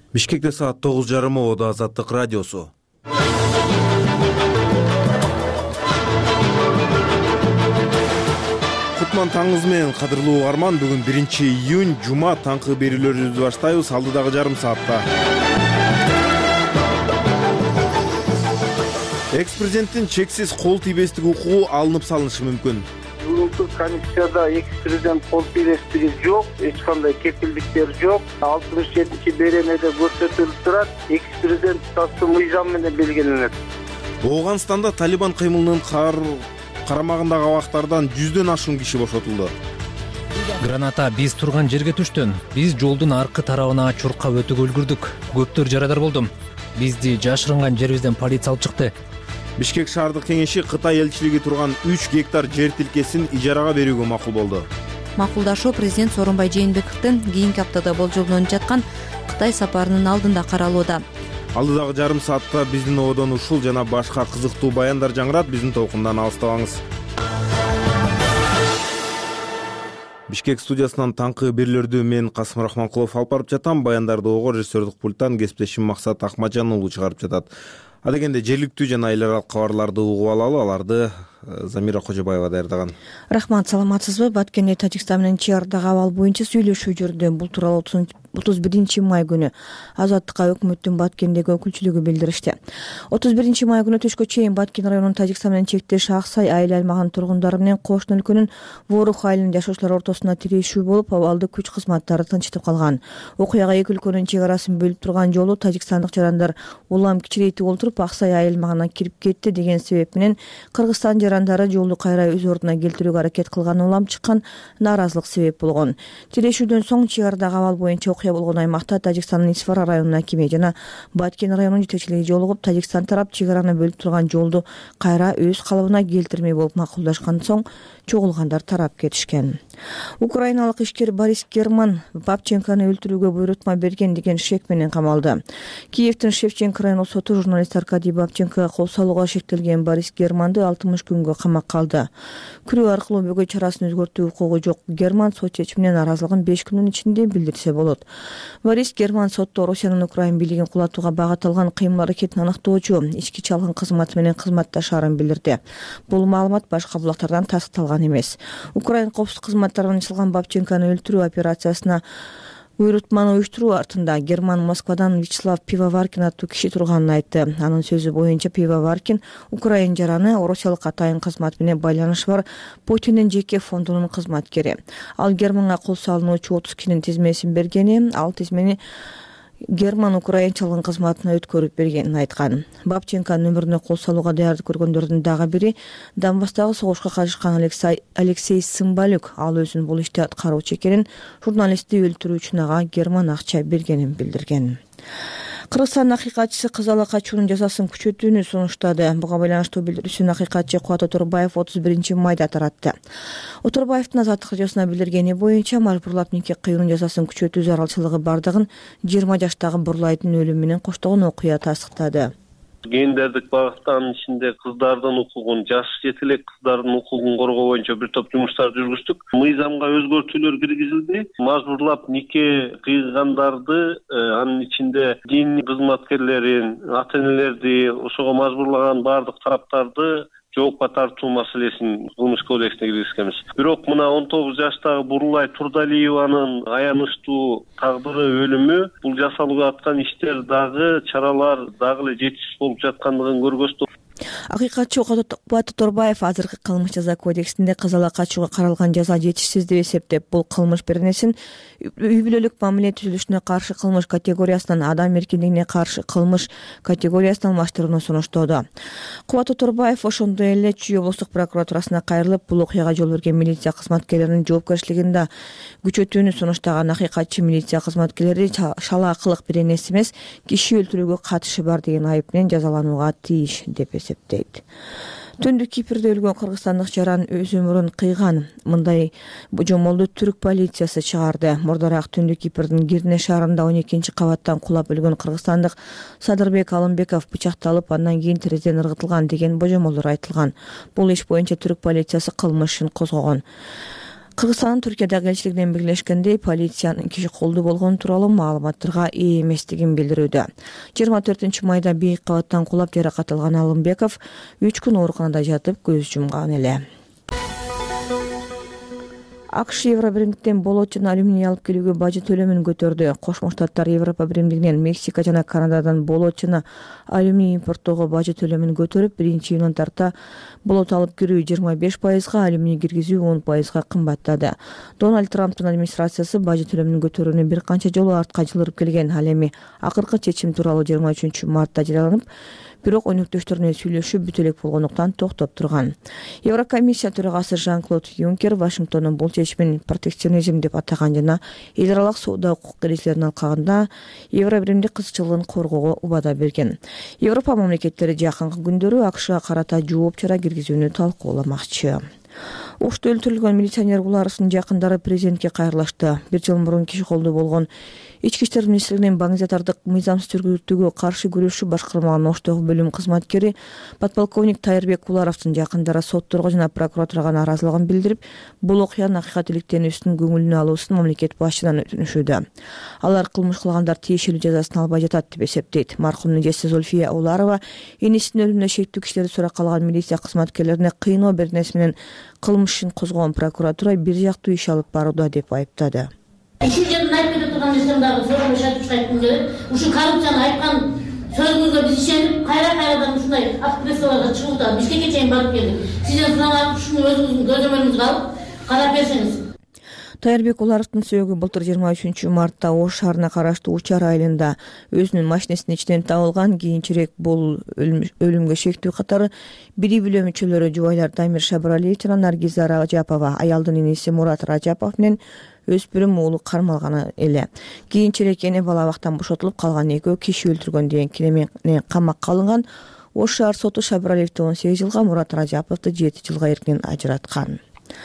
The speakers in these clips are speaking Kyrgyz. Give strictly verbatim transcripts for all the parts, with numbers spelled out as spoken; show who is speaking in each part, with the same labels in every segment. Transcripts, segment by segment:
Speaker 1: Бишкекте саат тогуз жарым ободо Азаттык радиосу. Кутман таңыңыз менен, кадырлуу угарман. Бүгүн биринчи июнь, жума, таңкы берүүлөрүбүздү баштайбыз. Алдыдагы жарым саатта экс-президенттин чексиз кол тийбестик укугу алынып салынышы мүмкүн.
Speaker 2: Бүгүнкү комиссияда экс-президент кол тийбестиги жок, эч кандай кепилдиктер жок. алтымыш жетинчи беренеде көрсөтүлүп турат, экс-президент тастуу мыйзам менен белгиленет.
Speaker 1: Оогунстанда Талибан кыймылынын карамагындагы абактардан жүздөн ашуун киши бошотулду.
Speaker 3: Граната биз турган жерге түштүн. Биз жолдун аркы тарабына чуркап өтүүгө үлгүрдүк. Көптөр жарадар болдум. Бизди жашырынган жерибизден полиция алып чыкты.
Speaker 1: Бишкек шаардык кеңеши Кытай элчилиги турган үч гектар жер тилкесин ижарага берүүгө макул болду.
Speaker 4: Макулдашуу президент Сооронбай Жээнбековдун кийинки аптада болжолдонуп жаткан Кытай сапарынын алдында каралууда.
Speaker 1: Алдыдагы жарым саатта биздин ободон ушул жана башка кызыктуу баяндар жаңырат. Биздин толкундан алыстабаңыз. Бишкек студиясынан таңкы берүүлөрдү мен Касым Рахманкулов алып барып жатам. Баяндарды ого режиссердик пульттан кесиптешим Максат Акмаджан уулу чыгарып жатат. Адегенде жергиликтүү жана эл аралык кабарларды угуп алалы. Аларды Замира Кожобаева даярдаган.
Speaker 5: Рахмат, саламатсызбы? Баткенде Тажикстан менен чек арадагы абал боюнча сүйлөшүү жүрдү. Бул тууралуу отуз биринчи май күнү Азаттыкка өкмөттүн Баткендеги өкүлчүлүгү билдиришти. отуз биринчи май күнү түшкө чейин Баткен районунун Тажикстан менен чектеш Аксай айыл аймагынын тургундары менен кошуна өлкөнүн Ворух айылынын жашоочулар ортосунда тирешүү болуп, абалды күч кызматтары тынчтып калган. Окуяга эки өлкөнүн чек арасын бөлүп турган жолу тажикстандык жарандар улам кичирейтип олтуруп Аксай айыл аймагына кирип кетти деген себеп менен Кыргызстан жарандары жолду кайра өз ордуна келтирүүгө аракет кылган улам чыккан нааразылык себеп болгон. Тирешүүдөн соң чек арадагы абал боюнча окуя болгон аймакта Тажикстандын Исфара районунун акими жана Баткен районунун жетекчилиги жолугуп, Тажикстан тарап чек араны бөлүп турган жолду кайра өз калыбына келтирмей болуп макулдашкан соң чогулгандар тарап кетишкен. Украиналык ишкер Борис Герман Бабченкону өлтүрүүгө буйрутма берген деген шек менен камалды. Киевдин Шевченко райондук соту журналист Аркадий Бабченкого кол салууга шектелген Борис Германды алтымыш күнгө камакка алды. Күрөө аркылуу бөгөй чарасын өзгөртүү укугу жок Герман сот чечимине нааразылыгын беш күнүн ичинде билдирсе болот. Борис Герман сотто Россиянын Украин бийлигин кулатууга багытталган кыймыл аракетин аныктоочу ички чалгын кызматы менен кызматташаарын билдирди. Бул маалымат башка булактардан тастыкталган эмес. Украин коопсуздук кызматтарынан ачылган Бабченкону өлтүрүү операциясына буйрутманы уюштуруу артында Герман Москвадан Вячеслав Пивоваркин аттуу киши турганын айтты. Анын сөзү боюнча Пивоваркин Украин жараны Россиялык атайын кызмат менен байланышы бар Путиндин жеке фондунун кызматкери. Ал Германга кол салынуучу отуз кишинин тизмесин бергени, ал тизмени Герман Украин чалгын кызматына өткөрүп бергенин айткан. Бабченконун өмүрүнө кол салууга даярдык көргөндөрдүн дагы бири Донбасстагы согушка катышкан Алексей Алексей Сымбалюк. Ал өзүнүн бул иште аткаруучу экенин, журналистти өлтүрүү үчүн ага Герман акча бергенин билдирген. Кыргызстан акыйкатчысы Кызала качуунун жазасын күчөтүүнү сунуштады. Буга байланыштуу билдирүүсүн акыйкатчы Кубат Оторбаев отуз биринчи майда таратты. Оторбаевдин Азаттык радиосуна билдиргени боюнча мажбурлап нике кыюунун жазасын күчөтүү зарылчылыгы бардыгын жыйырма жаштагы Бурлайдын өлүмү менен коштогон окуя тастыктады.
Speaker 2: Гендердик багыттын ичинде кыздардын укугун, жаш жетелек кыздардын укугун коргоо боюнча бир топ жумуштарды жүргүздүк. Мыйзамга өзгөртүүлөр киргизилди. Мажбурлап нике кыйгандарды, анын ичинде дин кызматкерлерин, ата-энелерди, ошого мажбурлаган бардык тараптарды жоопко тартуу маселесин кылмыш кодексине киргизгенбиз. Бирок мына он тогуз жаштагы Бурлай Турдалиеванын аянычтуу тагдыры, өлүмү, бул жасалып аткан иштер дагы, чаралар дагы эле жетишсиз болуп жаткандыгын көргөзтү.
Speaker 5: Акыйкатчы Кубат Оторбаев азыркы кылмыш жаза кодексинде Кызала качууга каралган жаза жетишсиз деп эсептеп, бул кылмыш беренесин үй бүлөлүк мамиле түзүлүшүнө каршы кылмыш категориясынан адам эркиндигине каршы кылмыш категориясына алмаштырууну сунуштоодо. Кубат Оторбаев ошондой эле Чүй облустук прокуратурасына кайрылып, бул окуяга жол берген милиция кызматкерлеринин жоопкерчилигин да күчөтүүнү сунуштаган. Акыйкатчы милиция кызматкерлери шалаакылык беренеси эмес, киши өлтүрүүгө катышы бар деген айып менен жазаланууга тийиш деп эсептейт. Түндүк Кипрде өлгөн кыргызстандык жаран өз өмүрүн кыйган. Мындай божомолду түрк полициясы чыгарды. Мурдараак Түндүк Кипрдин Гирне шаарында он экинчи кабаттан кулап өлгөн кыргызстандык Садырбек Алымбеков бычакталып, андан кийин терезеден ыргытылган деген божомолдор айтылган. Бул иш боюнча түрк полициясы кылмыш ишин козгогон. Кыргызстандын Түркиядагы элчилигинен белгилешкендей, полициянын киши колдуу болгону тууралуу маалыматтарга ээ эместигин билдирүүдө. жыйырма төртүнчү майда бийик кабаттан кулап жаракат алган Алымбеков үч күн ооруканада жатып көз жумган эле. АКШ Евро биримдиктен болот жана алюминий алып келүүгө бажы төлөмүн көтөрдү. Кошмо Штаттар Европа биримдигинен Мексика жана Канададан болот жана алюминий импорттоого бажы төлөмүн көтөрүп, биринчи июндан тарта болот алып кирүү жыйырма беш пайызга, алюминий киргизүү он пайызга кымбаттады. Дональд Трамптын администрациясы бажы төлөмүн көтөрүүнү бир канча жолу артка жылдырып келген. Ал эми акыркы чечим тууралуу жыйырма үчүнчү мартта жарыяланып, бирок өнөктөштөр менен сүйлөшүү бүтө элек болгондуктан токтоп турган. Еврокомиссия төрагасы Жан-Клод Юнкер Вашингтондун бул чечимин протекционизм деп атаган жана эл аралык соода укук эрежелерин алкагында евро биримдик кызыкчылыгын коргоого убада берген. Европа мамлекеттери жакынкы күндөрү АКШга карата жооп чара киргизүүнү талкууламакчы. Ошто өлтүрүлгөн милиционер Гуларовдун жакындары президентке кайрылышты. Бир жыл мурун киши колдуу болгон Ички иштер министрлигинин Баңзатардык мыйзамсыз жүргүзүүгө каршы күрөшүү башкармалыгынын Оштогу бөлүм кызматкери подполковник Тайырбек Гуларовдун жакындары сотторго жана прокуратурага нааразылыгын билдирип, бул окуянын акыйкаттүүлүктенүүсүн көңүлүнө алуусун мамлекет башчысынан өтүнүшүүдө. Алар кылмыш кылгандар тиешелүү жазасын албай жатат деп эсептейт. Маркумдун эжеси Зульфия Уларова энесинин өлүмүнө шектүү кишилерди суракка алган милиция кызматкерлерине кыйноо беренеси менен кылмыш ишин козгогон прокуратура бир жактуу иш алып барууда деп айыптады.
Speaker 6: Иши жердин айтып кетип турган нерсем дагы сорого шатып айткым келет. Ушул коррупцияны айткан сөзүңүзгө биз ишенип, кайра-кайрадан ушундай активистлерге чыгып атат. Бишкекке чейин барып келдик. Сизден сураган ушуну өзүңүздүн көзөмөлүңүзгө алып, карап берсеңиз.
Speaker 5: Тайырбек Уларовдун сөөгү былтыр жыйырма үчүнчү мартта Ош шаарына караштуу Учар айылында өзүнүн машинесинин ичинен табылган. Кийинчерээк бул өлүмгө шектүү катары бири бүлө мүчөлөрү жубайлар Дамир Шабыралиев жана Наргиза Ражапова, аялдын энеси Мурат Ражапов менен өспүрүм уулу кармалган эле. Кийинчерээк эне бала абактан бошотулуп, калган экөө киши өлтүргөн деген кире менен камакка алынган. Ош шаар соту Шабыралиевди он сегиз жылга, Мурат Ражаповду жети жылга эркинен ажыраткан.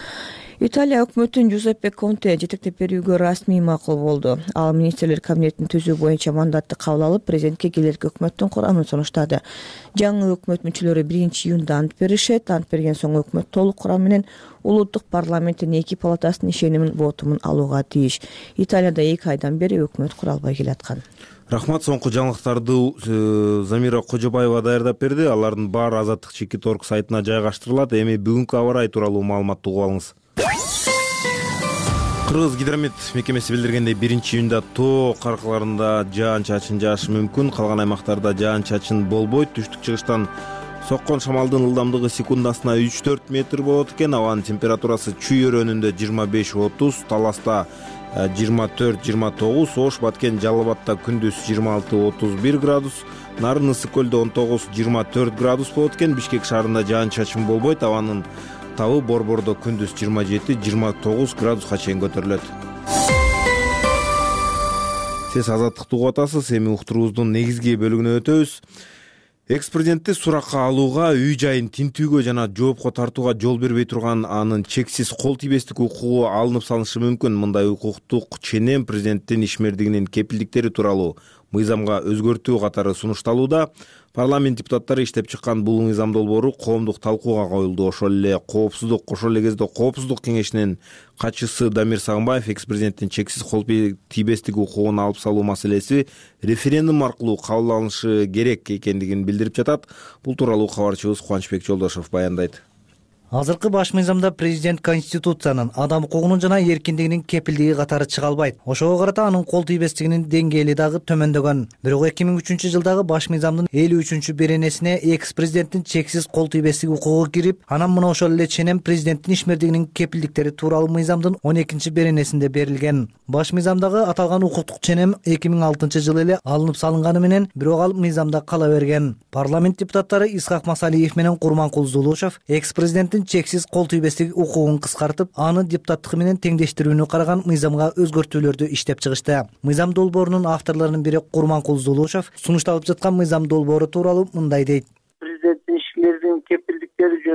Speaker 5: Италия өкмөтүн Жузеппе Конте жетектеп берүүгө расмий макул болду. Ал министрлер кабинетин түзүү боюнча мандатты кабыл алып, президентке келерки өкмөттүн курамын сунуштады. Жаңы өкмөт мүчөлөрү биринчи июнда ант беришет. Ант берген соң өкмөт толук курам менен улуттук парламенттин эки палатасынын ишенимин вотумун алууга тийиш. Италияда эки айдан бери өкмөт куралбай келаткан.
Speaker 1: Рахмат. Соңку жаңылыктарды Замира Кожобаева даярдап берди. Алардын баары Азаттык чекит орг сайтына жайгаштырылат. Эми бүгүнкү аба ырайы тууралуу маалыматты угуп алыңыз. Кыргыз гидромет мекемеси билдиргендей, биринчи июнда тоо каркаларында жаан-чачын жаашы мүмкүн. Калган аймактарда жаан-чачын болбойт. Түштүк чыгыштан соккон шамалдын ылдамдыгы секундасына үч төрт метр болот экен. Абанын температурасы Чүй өрөөнүндө жыйырма беш отуз, Таласта жыйырма төрт жыйырма тогуз, Ош, Баткен, Жалал Абадта күндүз жыйырма алты отуз бир градус, Нарын Ысык көлдө он тогуз жыйырма төрт градус болот экен. Бишкек шаарында жаан-чачын болбойт. Абанын табы Борбордо күндүз жыйырма жети жыйырма тогуз градуска чейин көтөрүлөт. Сиз Азаттыкты угуп атасыз. Эми уктуруубуздун негизги бөлүгүнө өтөбүз. Экс-президентти суракка алууга, үй жайын тинтүүгө жана жоопко тартууга жол бербей турган анын чексиз кол тийбестик укугу алынып салышы мүмкүн. Мындай укуктук ченем президенттин ишмердигинин кепилдиктери тууралуу мыйзамга өзгөртүү катары сунушталууда. Парламент депутаттары иштеп чыккан бул мыйзам долбоору коомдук талкууга коюлду. Ошол эле коопсуздук, ошол эле кезде коопсуздук кеңешинин катчысы Дамир Сагынбаев экс-президенттин чексиз кол тийбестик укугун алып салуу маселеси референдум аркылуу кабыл алынышы керек экендигин билдирип жатат. Бул тууралуу кабарчыбыз Кубанычбек Жолдошов баяндайт.
Speaker 7: Азыркы баш мыйзамда президент Конституциянын адам укугунун жана эркиндигинин кепилдиги катары чыга албайт. Ошого карата анын кол тийбестигинин деңгээли дагы төмөндөгөн. Бирок эки миң үчүнчү жылдагы баш мыйзамдын элүү үчүнчү беренесине экс-президенттин чексиз кол тийбестик укугу кирип, анан мына ошол эле ченем президенттин ишмердигинин кепилдиктери тууралуу мыйзамдын он экинчи беренесинде берилген. Баш мыйзамдагы аталган укуктук ченем эки миң алтынчы жылы эле алынып салынганы менен, бирок ал мыйзамда кала берген. Парламент депутаттары Исхак Масалиев менен Курманкул Зулушев экс-президенттин чексиз кол тийбестик укугун кыскартып, аны депутаттыгы менен теңдештирүүнү караган мыйзамга өзгөртүүлөрдү иштеп чыгышты. Мыйзам долбоорунун авторлорунун бири Курманкул Зулушев сунушталып жаткан мыйзам долбоору тууралуу мындай дейт.
Speaker 8: Президенттин ишмердигинин кепилдиктери жөнүндө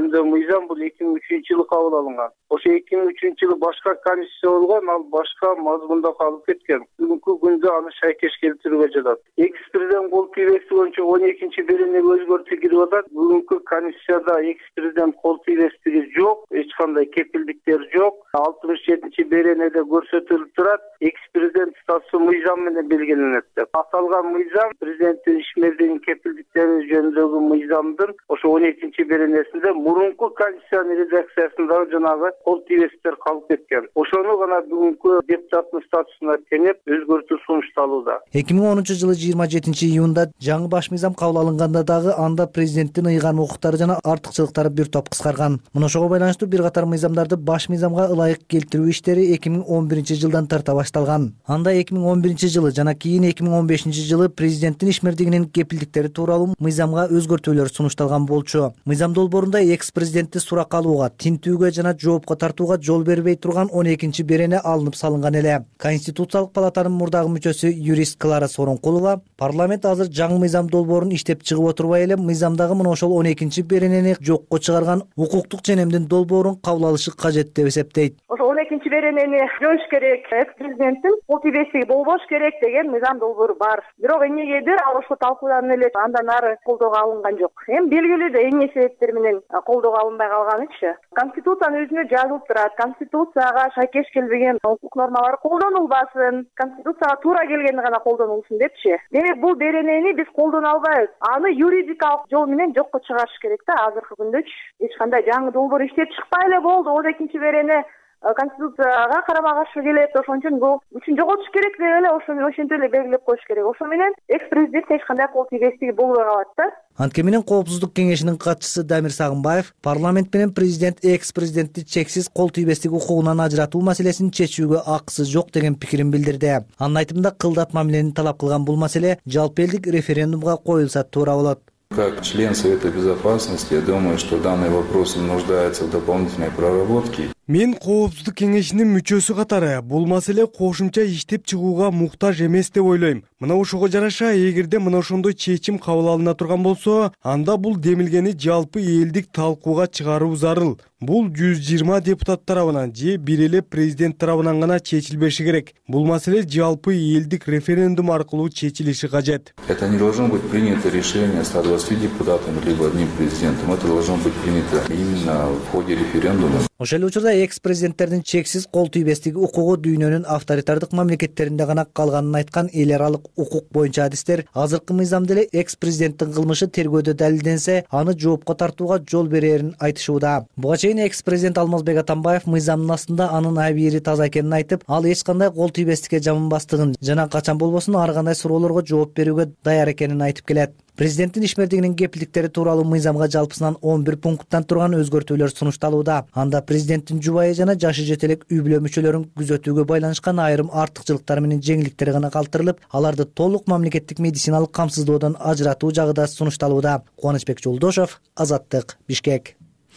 Speaker 8: жөнүндө мыйзам бул эки миң үчүнчү жылы кабыл алынган. Ошо эки миң үчүнчү жылы башка конституция болгон, ал башка мазмунда калып кеткен. Бүгүнкү күндө аны шайкеш келтирүүгө жатат. Экс президент кол тийбестиги боюнча он экинчи беренеге өзгөртүү кирип атат. Бүгүнкү конституцияда экс президент кол тийбестиги жок, эч кандай кепилдиктер жок. алтымыш жетинчи беренеде көрсөтүлүп турат, экс президент статусу мыйзам менен белгиленет деп. Аталган мыйзам президенттин ишмердигинин кепилдиктери жөнүндөгү мыйзамдын ошо он экинчи беренесинде мурунку конституциянын редакциясындагы жанагы кол тийбестиктер калып кеткен. Ошону гана бүгүнкү депутаттын статусуна теңеп өзгөртүү сунушталууда.
Speaker 7: эки миң онунчу жылы жыйырма жетинчи июнда жаңы баш мыйзам кабыл алынганда дагы анда президенттин ыйган укуктары жана артыкчылыктары бир топ кыскарган. Мына ошого байланыштуу бир катар мыйзамдарды баш мыйзамга ылайык келтирүү иштери эки миң он биринчи жылдан тарта башталган. Анда эки миң он биринчи жылы жана кийин эки миң он бешинчи жылы президенттин ишмердигинин кепилдиктери тууралуу мыйзамга өзгөртүүлөр сунушталган болчу. Мыйзам долбоорунда экс президентти суракка алууга, тинтүүгө жана жоопко тартууга жол бербей турган он экинчи берене алынып салынган эле. Конституциялык палатанын мурдагы мүчөсү юрист Клара Сооронкулова парламент азыр жаңы мыйзам долбоорун иштеп чыгып отурбай эле мыйзамдагы мына ошол он экинчи беренени жокко чыгарган укуктук ченемдин долбоорун кабыл алышы кажет деп эсептейт.
Speaker 9: Ошо он экинчи беренени жоюш керек, экс президенттин кол тийбестиги болбош керек деген мыйзам долбоору бар. Бирок эмнегедир ал ошо талкууланып эле андан ары колдоого алынган жок. Эми белгилүү да эмне себептер менен колдоого алынбай калганычы. Конституциянын өзүнө жазылып турат, конституцияга шайкеш келбеген укук нормалары колдонулбасын, конституцияга туура келгени гана колдонулсун депчи. Демек бул беренени биз колдоно албайбыз. Аны юридикалык жол менен жокко чыгарыш керек да азыркы күндөчү. Эч кандай жаңы долбоор иштеп чыкпай эле болду. он экинчи берене конституцияга карама каршы келет, ошон үчүн бул үчүн жоготуш керек деп эле ошону ошентип эле белгилеп коюш керек. Ошо менен экс президент эч кандай кол тийбестиги болбой калат да.
Speaker 7: Анткени менен Коопсуздук кеңешинин катчысы Дамир Сагынбаев парламент менен президент экс президентти чексиз кол тийбестик укугунан ажыратуу маселесин чечүүгө акысы жок деген пикирин билдирди. Анын айтымында кылдат мамилени талап кылган бул маселе жалпы элдик референдумга коюлса туура болот.
Speaker 10: Как член Совета Безопасности, я думаю, что данный вопрос нуждается в дополнительной проработке.
Speaker 11: Мен Коопсуздук кеңешинин мүчөсү катары бул маселе кошумча иштеп чыгууга муктаж эмес деп ойлойм. Мына ошого жараша, эгерде мына ошондой чечим кабыл алына турган болсо, анда бул демилгени жалпы элдик талкууга чыгаруу зарыл. Бул жүз жыйырма депутат тарабынан же бир эле президент тарабынан гана чечилбеши керек. Бул маселе жалпы элдик референдум аркылуу чечилиши кажет.
Speaker 10: Это не должно быть принято решение ста двадцати депутатами либо одним президентом. Это должно быть принято именно в ходе референдума.
Speaker 7: Ошол учурда экс президенттердин чексиз кол тийбестиги укугу дүйнөнүн авторитардык мамлекеттеринде гана калганын айткан эл аралык укук боюнча адистер азыркы мыйзамда эле экс президенттин кылмышы тергөөдө далилденсе, аны жоопко тартууга жол берерин айтышууда. Буга чейин экс президент Алмазбек Атамбаев мыйзамдын астында анын абийири таза экенин айтып, ал эч кандай кол тийбестикке жаманбастыгын жана качан болбосун ар кандай суроолорго жооп берүүгө даяр экенин айтып келет. Президенттин ишмердигинин кепилдиктери тууралуу мыйзамга жалпысынан он бир пункттан турган өзгөртүүлөр сунушталууда. Анда президенттин жубайы жана жашы жете элек үй бүлө мүчөлөрүн күзөтүүгө байланышкан айрым артыкчылыктар менен жеңилдиктер гана калтырылып, аларды толук мамлекеттик медициналык камсыздоодон ажыратуу жагы да сунушталууда. Кубанычбек Жолдошов, Азаттык, Бишкек.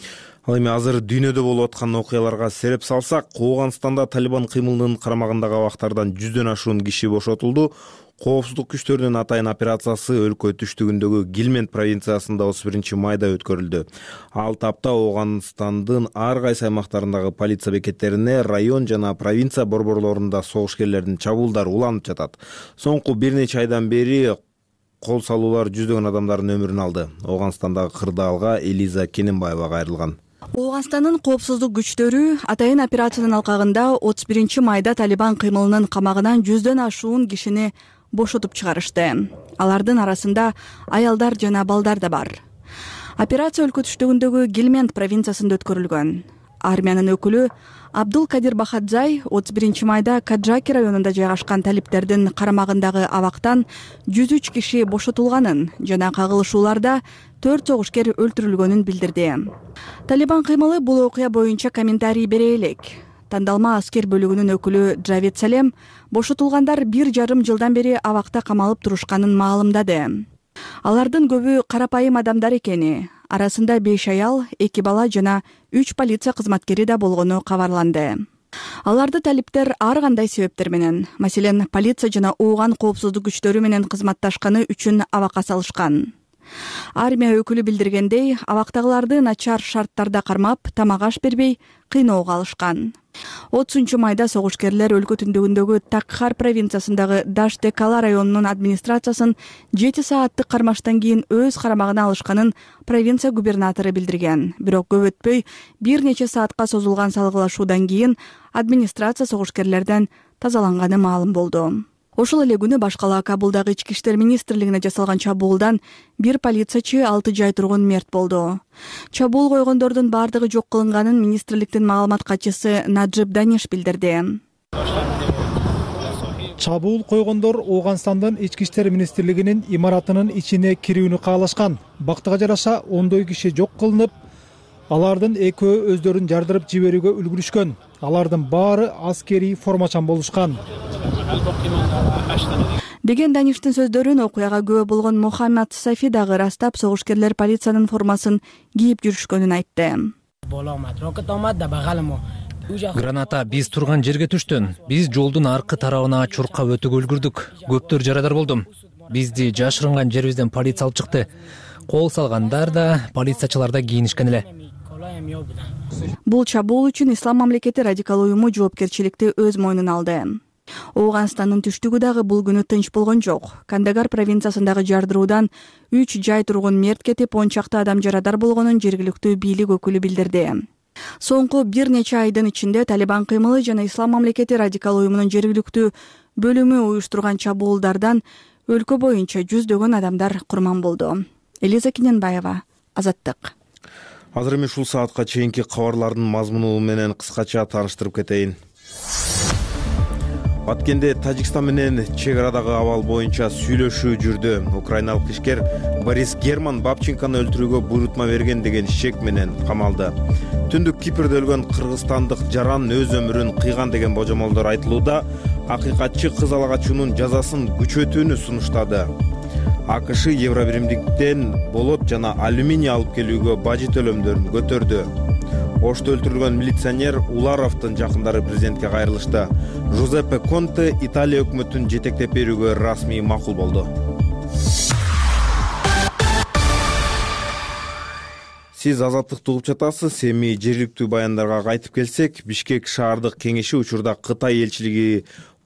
Speaker 1: Ал эми азыр дүйнөдө болуп аткан окуяларга сереп салсак, Ооганстанда Талибан кыймылынын карамагындагы абактардан жүздөн ашуун киши бошотулду. Коопсуздук күчтөрүнүн атайын операциясы өлкө түштүгүндөгү Гилмент провинциясында отуз биринчи майда өткөрүлдү. Ал тапта Ооганстандын ар кайсы аймактарындагы полиция бекеттерине, район жана провинция борборлорунда согушкерлердин чабуулдары уланып жатат. Соңку бир нече айдан бери кол салуулар жүздөгөн адамдардын өмүрүн алды. Ооганстандагы кырдаалга Элиза Кененбаева кайрылган.
Speaker 12: Ооганстандын коопсуздук күчтөрү атайын операциянын алкагында отуз биринчи майда Талибан кыймылынын камагынан жүздөн ашуун кишини бошотуп чыгарышты. Алардын арасында аялдар жана балдар да бар. Операция өлкө түштүгүндөгү Гилмент провинциясында өткөрүлгөн. Армиянын өкүлү Абдул Кадир Бахадзай отуз биринчи майда Каджаки районунда жайгашкан талиптердин карамагындагы абактан жүз үч киши бошотулганын жана кагылышууларда төрт согушкер өлтүрүлгөнүн билдирди. Талибан кыймылы бул окуя боюнча комментарий бере элек. Тандалма аскер бөлүгүнүн өкүлү Джавед Салем бошотулгандар бир жарым жылдан бери абакта камалып турушканын маалымдады. Алардын көбү карапайым адамдар экени, арасында беш аял, эки бала жана үч полиция кызматкери да болгону кабарланды. Аларды талиптер ар кандай себептер менен, маселен, полиция жана Ооган коопсуздук күчтөрү менен кызматташканы үчүн абакка салышкан. Армия өкүлү билдиргендей, абактагыларды начар шарттарда кармап, тамак аш бербей кыйноого алышкан. отузунчу майда согушкерлер өлкө түндүгүндөгү Такхар провинциясындагы Даштекала районунун администрациясын жети сааттык кармаштан кийин өз карамагына алышканын провинция губернатору билдирген. Бирок көп өтпөй, бир нече саатка созулган салгылашуудан кийин администрация согушкерлерден тазаланганы маалым болду. Ошол эле күнү башкала Кабулдагы ички иштер министрлигине жасалган чабуулдан бир полициячы, алты жай тургун мерт болду. Чабуул койгондордун бардыгы жок кылынганын министрликтин маалымат катчысы Наджиб Даниш билдирди.
Speaker 13: Чабуул койгондор Ооганстандын ички иштер министрлигинин имаратынын ичине кирүүнү каалашкан. Бактыга жараша ондой киши жок кылынып, алардын экөө өздөрүн жардырып жиберүүгө үлгүрүшкөн. Алардын баары аскерий формачан болушкан.
Speaker 12: Деген Даништин сөздөрүн окуяга күбө болгон Мухаммад Сафи дагы ырастап, согушкерлер полициянын формасын кийип жүрүшкөнүн айтты.
Speaker 3: Граната биз турган жерге түштү. Биз жолдун аркы тарабына чуркап өтүп үлгүрдүк. Көптөр жарадар болду. Бизди жашырынган жерибизден полиция алып чыкты. Кол салгандар да, полициячылар да кийинишкен эле.
Speaker 12: Бул чабуул үчүн Ислам мамлекети радикал уюму жоопкерчиликти өз мойнуна алды. Ооганстандын түштүгү дагы бул күнү тынч болгон жок. Кандагар провинциясындагы жардыруудан үч жай тургун мерт кетип, он чакты адам жарадар болгонун жергиликтүү бийлик өкүлү билдирди. Соңку бир нече айдын ичинде Талибан кыймылы жана Ислам мамлекети радикал уюмунун жергиликтүү бөлүмү уюштурган чабуулдардан өлкө боюнча жүздөгөн адамдар курман болду. Элиза Киненбаева, Азаттык.
Speaker 1: Азыр эми ушул саатка чейинки кабарлардын мазмуну менен кыскача тааныштырып кетейин. Баткенде Тажикстан менен чек арадагы абал боюнча сүйлөшүү жүрдү. Украиналык ишкер Борис Герман Бабченканы өлтүрүүгө буйрутма берген деген шек менен камалды. Түндүк Кипрде өлгөн кыргызстандык жаран өз өмүрүн кыйган деген божомолдор айтылууда. Акыйкатчы кыз алагачуунун жазасын күчөтүүнү сунуштады. АКШ Евробиримдиктен болот жана алюминий алып келүүгө бажы төлөмдөрүн көтөрдү. Ошто өлтүрүлгөн милиционер Уларовдун жакындары президентке кайрылышты. Жузеппе Конте Италия өкмөтүн жетектеп берүүгө расмий макул болду. Сиз Азаттыкты угуп жатасыз. Эми жергиликтүү баяндарга кайтып келсек, Бишкек шаардык кеңеши учурда Кытай элчилиги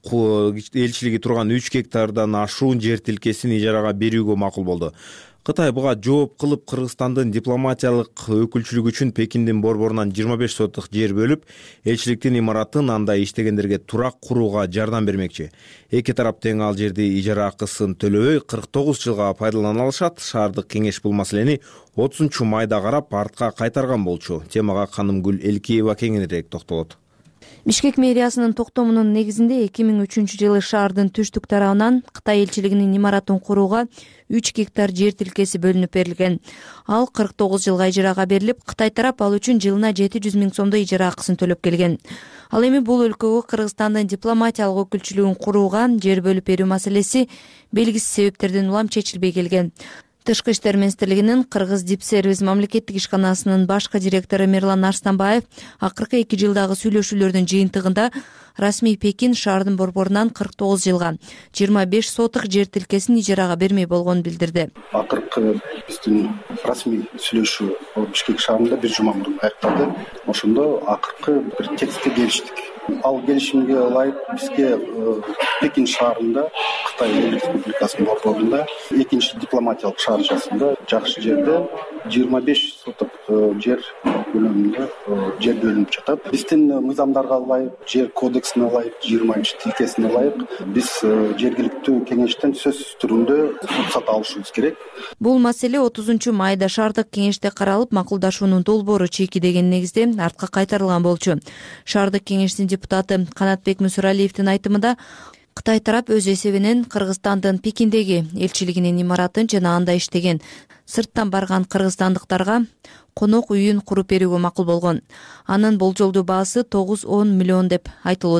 Speaker 1: элчилиги турган үч гектардан ашуун жер тилкесин ижарага берүүгө макул болду. Кытай буга жооп кылып Кыргызстандын дипломатиялык өкүлчүлүгү үчүн Пекиндин борборунан жыйырма беш соток жер бөлүп, элчиликтин имаратын анда иштегендерге турак курууга жардам бермекчи. Эки тарап тең ал жерди ижара акысын төлөбөй кырк тогуз жылга пайдалана алышат. Шаардык кеңеш бул маселени отузунчу майда карап артка кайтарган болчу. Темага Канымгүл Элкиева кеңирээк токтолот.
Speaker 4: Бишкек мэриясынын токтомунун негизинде эки миң үчүнчү жылы шаардын түштүк тарабынан Кытай элчилигинин имаратын курууга үч гектар жер тилкеси бөлүнүп берилген. Ал кырк тогуз жылга ижарага берилип, Кытай тарап ал үчүн жылына жети жүз миң сомдой ижара акысын төлөп келген. Ал эми бул өлкөгө Кыргызстандын дипломатиялык өкүлчүлүгүн курууга жер бөлүп берүү маселеси белгисиз себептерден улам чечилбей келген. Тышкы иштер министрлигинин Кыргыз Дипсервис мамлекеттик ишканасынын башкы директору Мирлан Арстанбаев акыркы эки жылдагы сүйлөшүүлөрдүн жыйынтыгында расмий Пекин шаардын борборунан кырк тогуз жылга жыйырма беш соток жер тилкесин ижарага бермей болгонун билдирди.
Speaker 14: Акыркы биздин расмий сүйлөшүү Бишкек шаарында бир жума мурун аякталды. Ошондо акыркы бир текстке келиштик. Ал келишимге ылайык бизге Пекин шаарында, Кытай Республикасынын борборунда экинчи дипломатиялык шаарчасында жакшы жерде жыйырма беш соток жер көлөмүндө жер бөлүнүп жатат. Биздин мыйзамдарга ылайык, жер кодексине ылайык, жыйырманчы тилкесине ылайык биз жергиликтүү кеңештен сөзсүз түрүндө уруксат алышыбыз керек.
Speaker 4: Бул маселе отузунчу майда шаардык кеңеште каралып, макулдашуунун долбоору чеки деген негизде артка кайтарылган болчу. Шаардык кеңештин депутаты Канатбек Мусуралиевдин айтымында Кытай тарап өз эсебинен Кыргызстандын Пекиндеги элчилигинин имаратын жана анда иштеген сырттан барган кыргызстандыктарга конок үйүн куруп берүүгө макул болгон. Анын болжолдуу баасы тогуз он миллион деп айтылууда.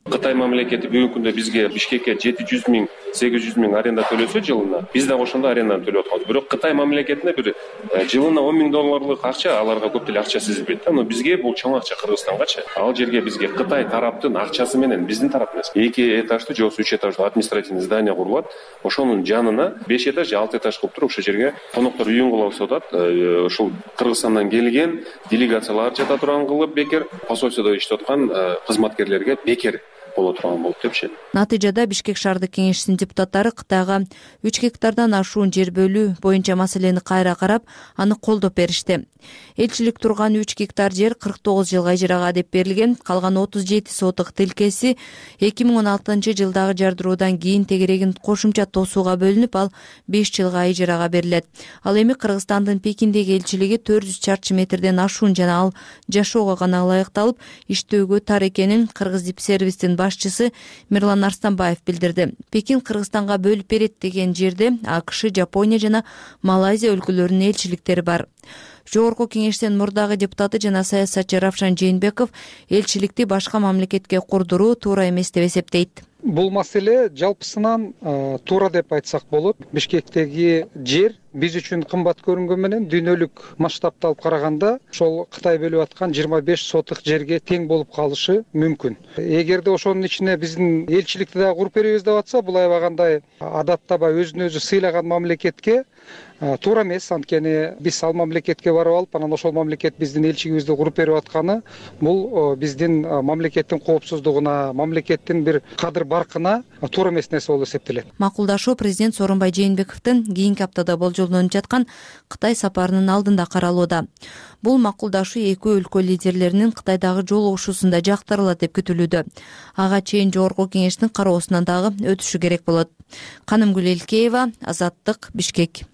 Speaker 15: Кытай мамлекети бүгүнкү күндө бизге Бишкекке жети жүз миң сегиз жүз миң аренда төлөсө жылына, биз да ошондой аренданы төлөп атканбыз. Бирок Кытай мамлекетине бир жылына он миң долларлык акча, аларга көп деле акча сезилбейт да. Но бизге бул чоң акча, Кыргызстангачы. Ал жерге бизге Кытай тараптын акчасы менен биздин тарап эмес, эки этаждуу же болбосо үч этаждуу административный здание курулат. Ошонун жанына беш этаж же алты этаж кылып туруп, ошол жерге коноктор үйүн кылып атат. Ушул Кыргызстандан келген делегациялар жата турган кылып бекер, посольстводо иштеп аткан кызматкерлерге бекер боло турган болуп депчи.
Speaker 4: Натыйжада Бишкек шаардык кеңешинин депутаттары Кытайга үч гектардан ашуун жер бөлүү боюнча маселени кайра карап, аны колдоп беришти. Элчилик турган үч гектар жер кырк тогуз жылга ижарага деп берилген, калган отуз жети сотук тилкеси эки миң он алтынчы жылдагы жардыруудан кийин тегерегин кошумча тосууга бөлүнүп, ал беш жылга ижарага берилет. Ал эми Кыргызстандын Пекиндеги элчилиги төрт жүз чарчы метрден ашуун жана ал жашоого гана ылайыкталып иштөөгө тар экенин Кыргыз дип сервистин башчысы Мирлан Арстанбаев билдирди. Пекин Кыргызстанга бөлүп берет деген жерде АКШ, Жапония жана Малайзия өлкөлөрүнүн элчиликтери бар. Жогорку кеңештин мурдагы депутаты жана саясатчы Равшан Жээнбеков элчиликти башка мамлекетке курдуруу туура эмес деп эсептейт.
Speaker 16: Бул маселе жалпысынан туура деп айтсак болот. Бишкектеги жер биз үчүн кымбат көрүнгөн менен дүйнөлүк масштабта алып караганда ошол Кытай бөлүп аткан жыйырма беш сотук жерге тең болуп калышы мүмкүн. Эгерде ошонун ичине биздин элчиликти да куруп беребиз деп атса, бул аябагандай адаттабай өзүн өзү сыйлаган мамлекетке туура эмес. Анткени биз ал мамлекетке барып алып, анан ошол мамлекет биздин элчигибизди куруп берип атканы бул биздин мамлекеттин коопсуздугуна, мамлекеттин бир кадыр баркына туура эмес нерсе болуп эсептелет.
Speaker 4: Макулдашуу президент Сооронбай Жээнбековдун кийинки аптада болжолдонуп жаткан Кытай сапарынын алдында каралууда. Бул макулдашуу эки өлкө лидерлеринин Кытайдагы жолугушуусунда жактырылат деп күтүлүүдө. Ага чейин жогорку кеңештин кароосунан дагы өтүшү керек болот. Канымгүл Элкеева, Азаттык, Бишкек.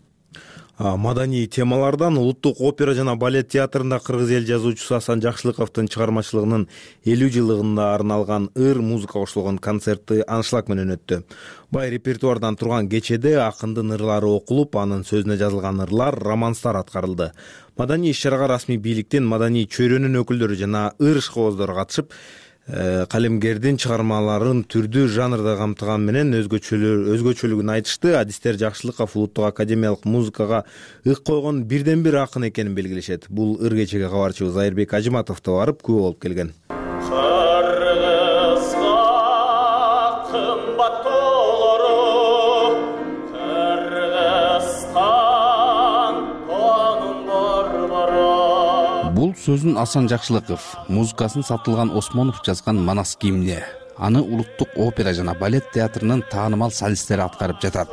Speaker 1: Маданий темалардан Улуттук опера жана балет театрында кыргыз эл жазуучусу Асан Жакшылыковдун чыгармачылыгынын элүү жылдыгына арналган ыр музыка кошулган концерти аншлаг менен өттү. Бай репертуардан турган кечеде акындын ырлары окулуп, анын сөзүнө жазылган ырлар, романстар аткарылды. Маданий иш-чарага расмий бийликтен маданий чөйрөнүн өкүлдөрү жана ыр ишкобоздору катышып, калемгердин чыгармаларын түрдүү жанрда камтыган менен өзгөчөлүгүн айтышты. Адистер Жакшылыков Улуттук академиялык музыкага ык койгон бирден бир акын экенин белгилешет. Бул ыр кечеге кабарчыбыз Айырбек Ажыматов да барып күбө болуп келген.
Speaker 17: Бул сөзүн Асан Жакшылыков, музыкасын Сатылган Осмонов жазган Манас кийимде. Аны Улуттук опера жана балет театрынын таанымал солисттери аткарып жатат.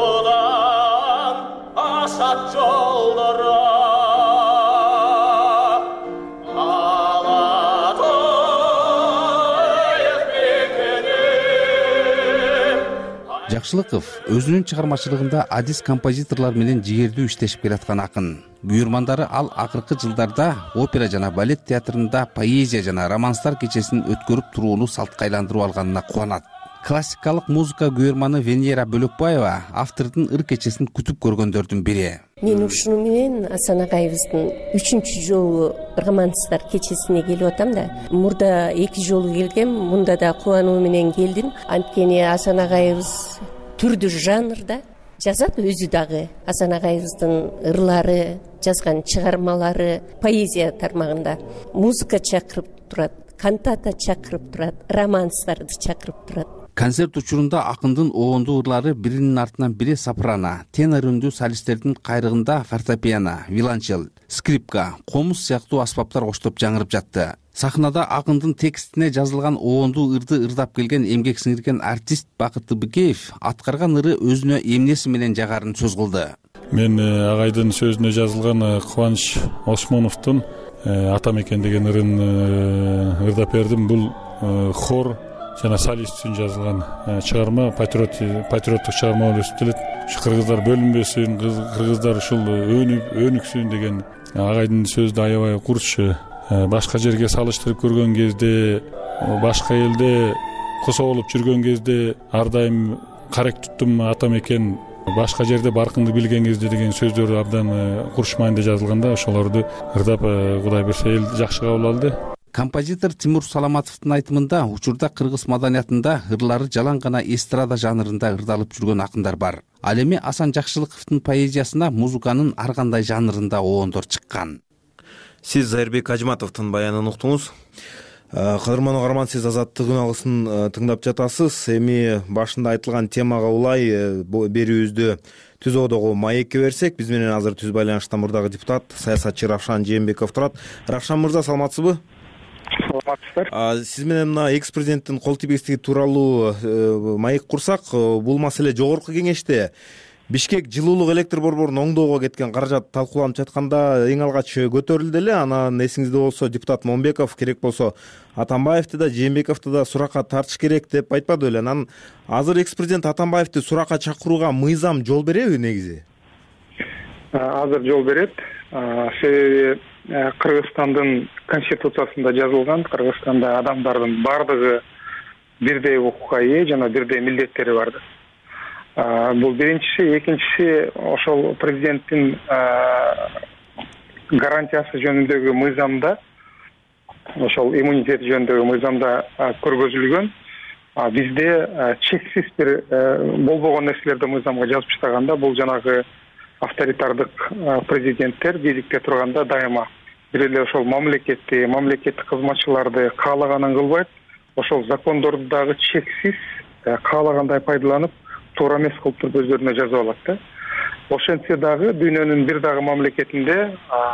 Speaker 17: Жакшылыков өзүнүн чыгармачылыгында адис композиторлор менен жигердүү иштешип келаткан акын. Буйрмандары ал акыркы жылдарда опера жана балет театрында поэзия жана романстар кечесин өткөрүп турууну салтка айландырып алганына кубанат. Классикалык музыка күйөрманы Венера Бөлөкбаева автордун ыр кечесин күтүп көргөндөрдүн бири.
Speaker 18: Мен ушуну менен Асан агайыбыздын үчүнчү жолу романстар кечесине келип атам да. Мурда эки жолу келгем, мында да кубануу менен келдим. Анткени Асан агайыбыз түрдүү жанрда жазат, өзү дагы Асан агайыбыздын ырлары, жазган чыгармалары поэзия тармагында. Музыка чакырып турат, кантата чакырып турат, романстарды чакырып турат.
Speaker 17: Концерт учурунда акындын оондуу ырлары биринин артынан бири сопрано, тенор үндүү солисттердин кайрыгында фортепиано, виолончел, скрипка, комуз сыяктуу аспаптар коштоп жаңырып жатты. Сахнада акындын текстине жазылган оондуу ырды ырдап келген эмгек сиңирген артист Бакыт Быкеев аткарган ыры өзүнө эмнеси менен жагарын сөз кылды.
Speaker 19: Мен агайдын сөзүнө жазылган Кубаныч Осмоновдун Атам экен деген ырын ырдап бердим. Бул хор жана солист үчүн жазылган чыгарма, патриоттук чыгарма болуп эсептелет. Ушу кыргыздар бөлүнбөсүн, кыргыздар ушул өнүксүн деген агайдын сөздү аябай курчу. Башка жерге салыштырып көргөн кезде, башка элде косо болуп жүргөн кезде ар дайым карек туттум атам экен, башка жерде баркынды билген кезде деген сөздөр абдан курч мааниде жазылганда, ошолорду ырдап Кудай берсе эл жакшы кабыл алды.
Speaker 17: Композитор Тимур Саламатовдун айтымында учурда кыргыз маданиятында ырлары жалаң гана эстрада жанрында ырдалып жүргөн акындар бар. Ал эми Асан Жакшылыковдун поэзиясына музыканын ар кандай жанрында оондор чыккан.
Speaker 1: Сиз Зайырбек Ажматовдун баянын уктуңуз. Кадырман угарман, сиз Азаттык үн алысын тыңдап жатасыз. Эми башында айтылган темага улай берүүбүздү Түз Одого маекке берсек, биз менен азыр түз байланышта мурдагы депутат, саясатчы Равшан Жээнбеков турат. Равшан мырза, саламатсызбы?
Speaker 20: Саламатсыздар.
Speaker 1: Сиз менен мына экс-президенттин кол тийбестиги тууралуу маек курсак, бул маселе жогорку кеңеште Бишкек жылуулук электр борборун оңдоого кеткен каражат талкууланып жатканда эң алгач көтөрүлдү эле. Анан эсиңизде болсо депутат Момбеков, керек болсо Атамбаевди да, Жээнбековду да суракка тартыш керек деп айтпады беле. Анан азыр экс-президент Атамбаевди суракка чакырууга мыйзам жол береби негизи?
Speaker 20: Азыр жол берет. Себеби Кыргызстандын конституциясында жазылган, Кыргызстанда адамдардын бардыгы бирдей укукка ээ жана бирдей милдеттери бар. Бул биринчиси, экинчиси ошол президенттин гарантиясы жөнүндөгү мыйзамда, ошол иммунитет жөнүндөгү мыйзамда көргөзүлгөн. Бизде чексиз бир болбогон нерселерди мыйзамга жазып чыгганда, бул жанагы авторитардык президенттер бийликте турганда дайыма бир эле ошол мамлекетти, мамлекеттик кызматчыларды каалаганын кылбайт, ошол закондорду дагы чексиз каалагандай пайдаланып, туура эмес кылып туруп өздөрүнө жазып алат да. Ошентсе дагы дүйнөнүн бир дагы мамлекетинде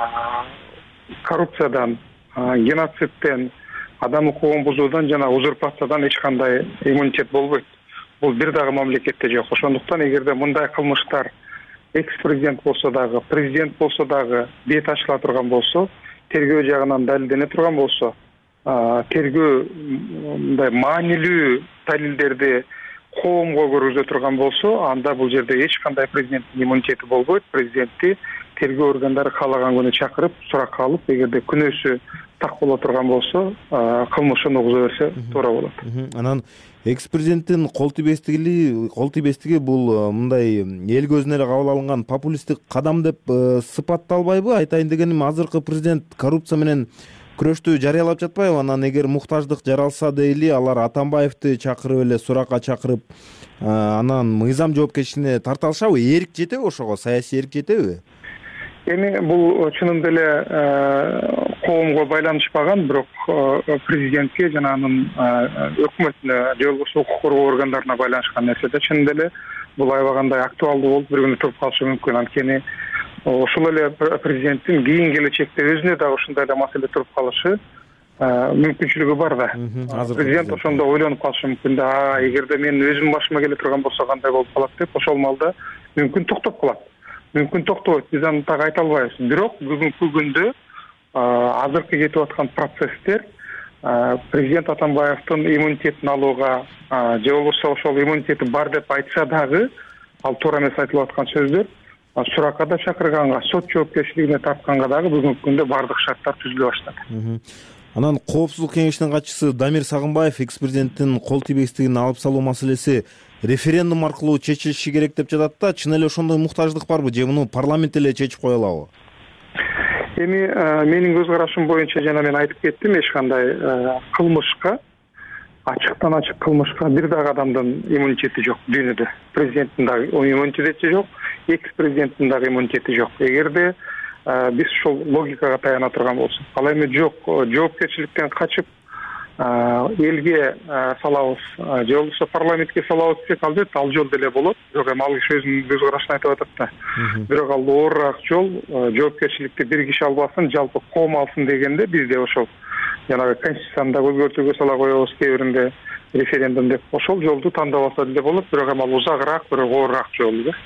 Speaker 20: коррупциядан, геноцидден, адам укугун бузуудан жана узурпациядан эч кандай иммунитет болбойт. Бул бир дагы мамлекетте жок. Ошондуктан эгерде мындай кылмыштар экс-президент болсо дагы, президент болсо дагы бет ачыла турган болсо, тергөө жагынан далилдене турган болсо, тергөө мындай маанилүү далилдерди коомго көргөзө турган болсо, анда бул жерде эч кандай президенттин иммунитети болбойт. Президентти тергөө органдары каалаган күнү чакырып, суракка алып, эгерде күнөөсү так боло турган болсо, кылмышын угуза берсе туура болот.
Speaker 1: Анан экс-президенттин кол тийбестиги, кол тийбестиги бул мындай эл көзүнө эле кабыл алынган популисттик кадам деп сыпатталбайбы? Айтайын дегеним, азыркы президент коррупция менен күрөштү жарыялап жатпайбы? Анан эгер муктаждык жаралса дейли, алар Атамбаевди чакырып эле суракка чакырып, анан мыйзам жоопкерчилигине тарта алышабы? Эрк жетеби ошого? Саясий эрк жетеби?
Speaker 20: Эми бул чынында эле коомго байланышпаган, бирок президентке жана анын өкмөтүнө же болбосо укук коргоо органдарына байланышкан нерсе да. Чынында эле бул аябагандай актуалдуу болуп бир күнү туруп калышы мүмкүн. Анткени ошол эле президенттин кийинки келечекте өзүнө дагы ушундай эле маселе туруп калышы мүмкүнчүлүгү бар да. Президент ошондо ойлонуп калышы мүмкүн да, эгерде мен өзүм башыма келе турган болсо кандай болуп калат деп, ошол маалда мүмкүн токтоп калат. Мүмкүн токтобойт, биз аны так айта албайбыз. Бирок бүгүнкү күндө азыркы кетип аткан процесстер президент Атамбаевдин иммунитетин алууга же болбосо ошол иммунитети бар деп айтса дагы, ал туура эмес айтылып аткан сөздөр, суракка да чакырганга, сот жоопкерчилигине тартканга дагы бүгүнкү күндө бардык шарттар түзүлө баштады.
Speaker 1: Анан Коопсуздук кеңешинин катчысы Дамир Сагынбаев экс-президенттин кол тийбестигин алып салуу маселеси референдум аркылуу чечилиши керек деп жатат да. Чын эле ошондой муктаждык барбы же муну парламент эле чечип кое алабы?
Speaker 20: Эми менин көз карашым боюнча, жана мен айтып кеттим, эч кандай кылмышка, ачыктан ачык кылмышка бир дагы адамдын иммунитети жок дүйнөдө. Президенттин дагы иммунитети жок, экс-президенттин дагы иммунитети жок. Эгерде биз ушул логикага таяна турган болсок, ал эми жок, жоопкерчиликтен качып элге салабыз же болбосо парламентке салабыз десек, албетте ал жол деле болот. Бирок эми ал киши өзүнүн көз карашын айтып атат да. Бирок ал оорураак жол, жоопкерчиликти бир киши албасын, жалпы коом алсын дегенде, бизде ошол жанагы конституцияны да өзгөртүүгө сала коебуз, кээ биринде референдум деп, ошол жолду тандап алса деле болот. Бирок эми ал узагыраак, бирок оорураак жол да.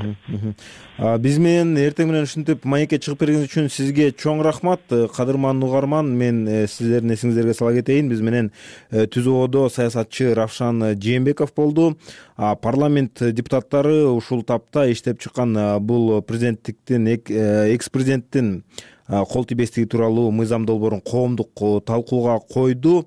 Speaker 1: Биз менен эртең менен ушинтип маекке чыгып бергениңиз үчүн сизге чоң рахмат. Кадырман угарман, мен сиздердин эсиңиздерге сала кетейин, биз менен Түз Одо саясатчы Равшан Жээнбеков болду. Парламент депутаттары ушул тапта иштеп чыккан бул президенттиктин, экс-президенттин кол тийбестиги тууралуу мыйзам долбоорун коомдук талкууга койду.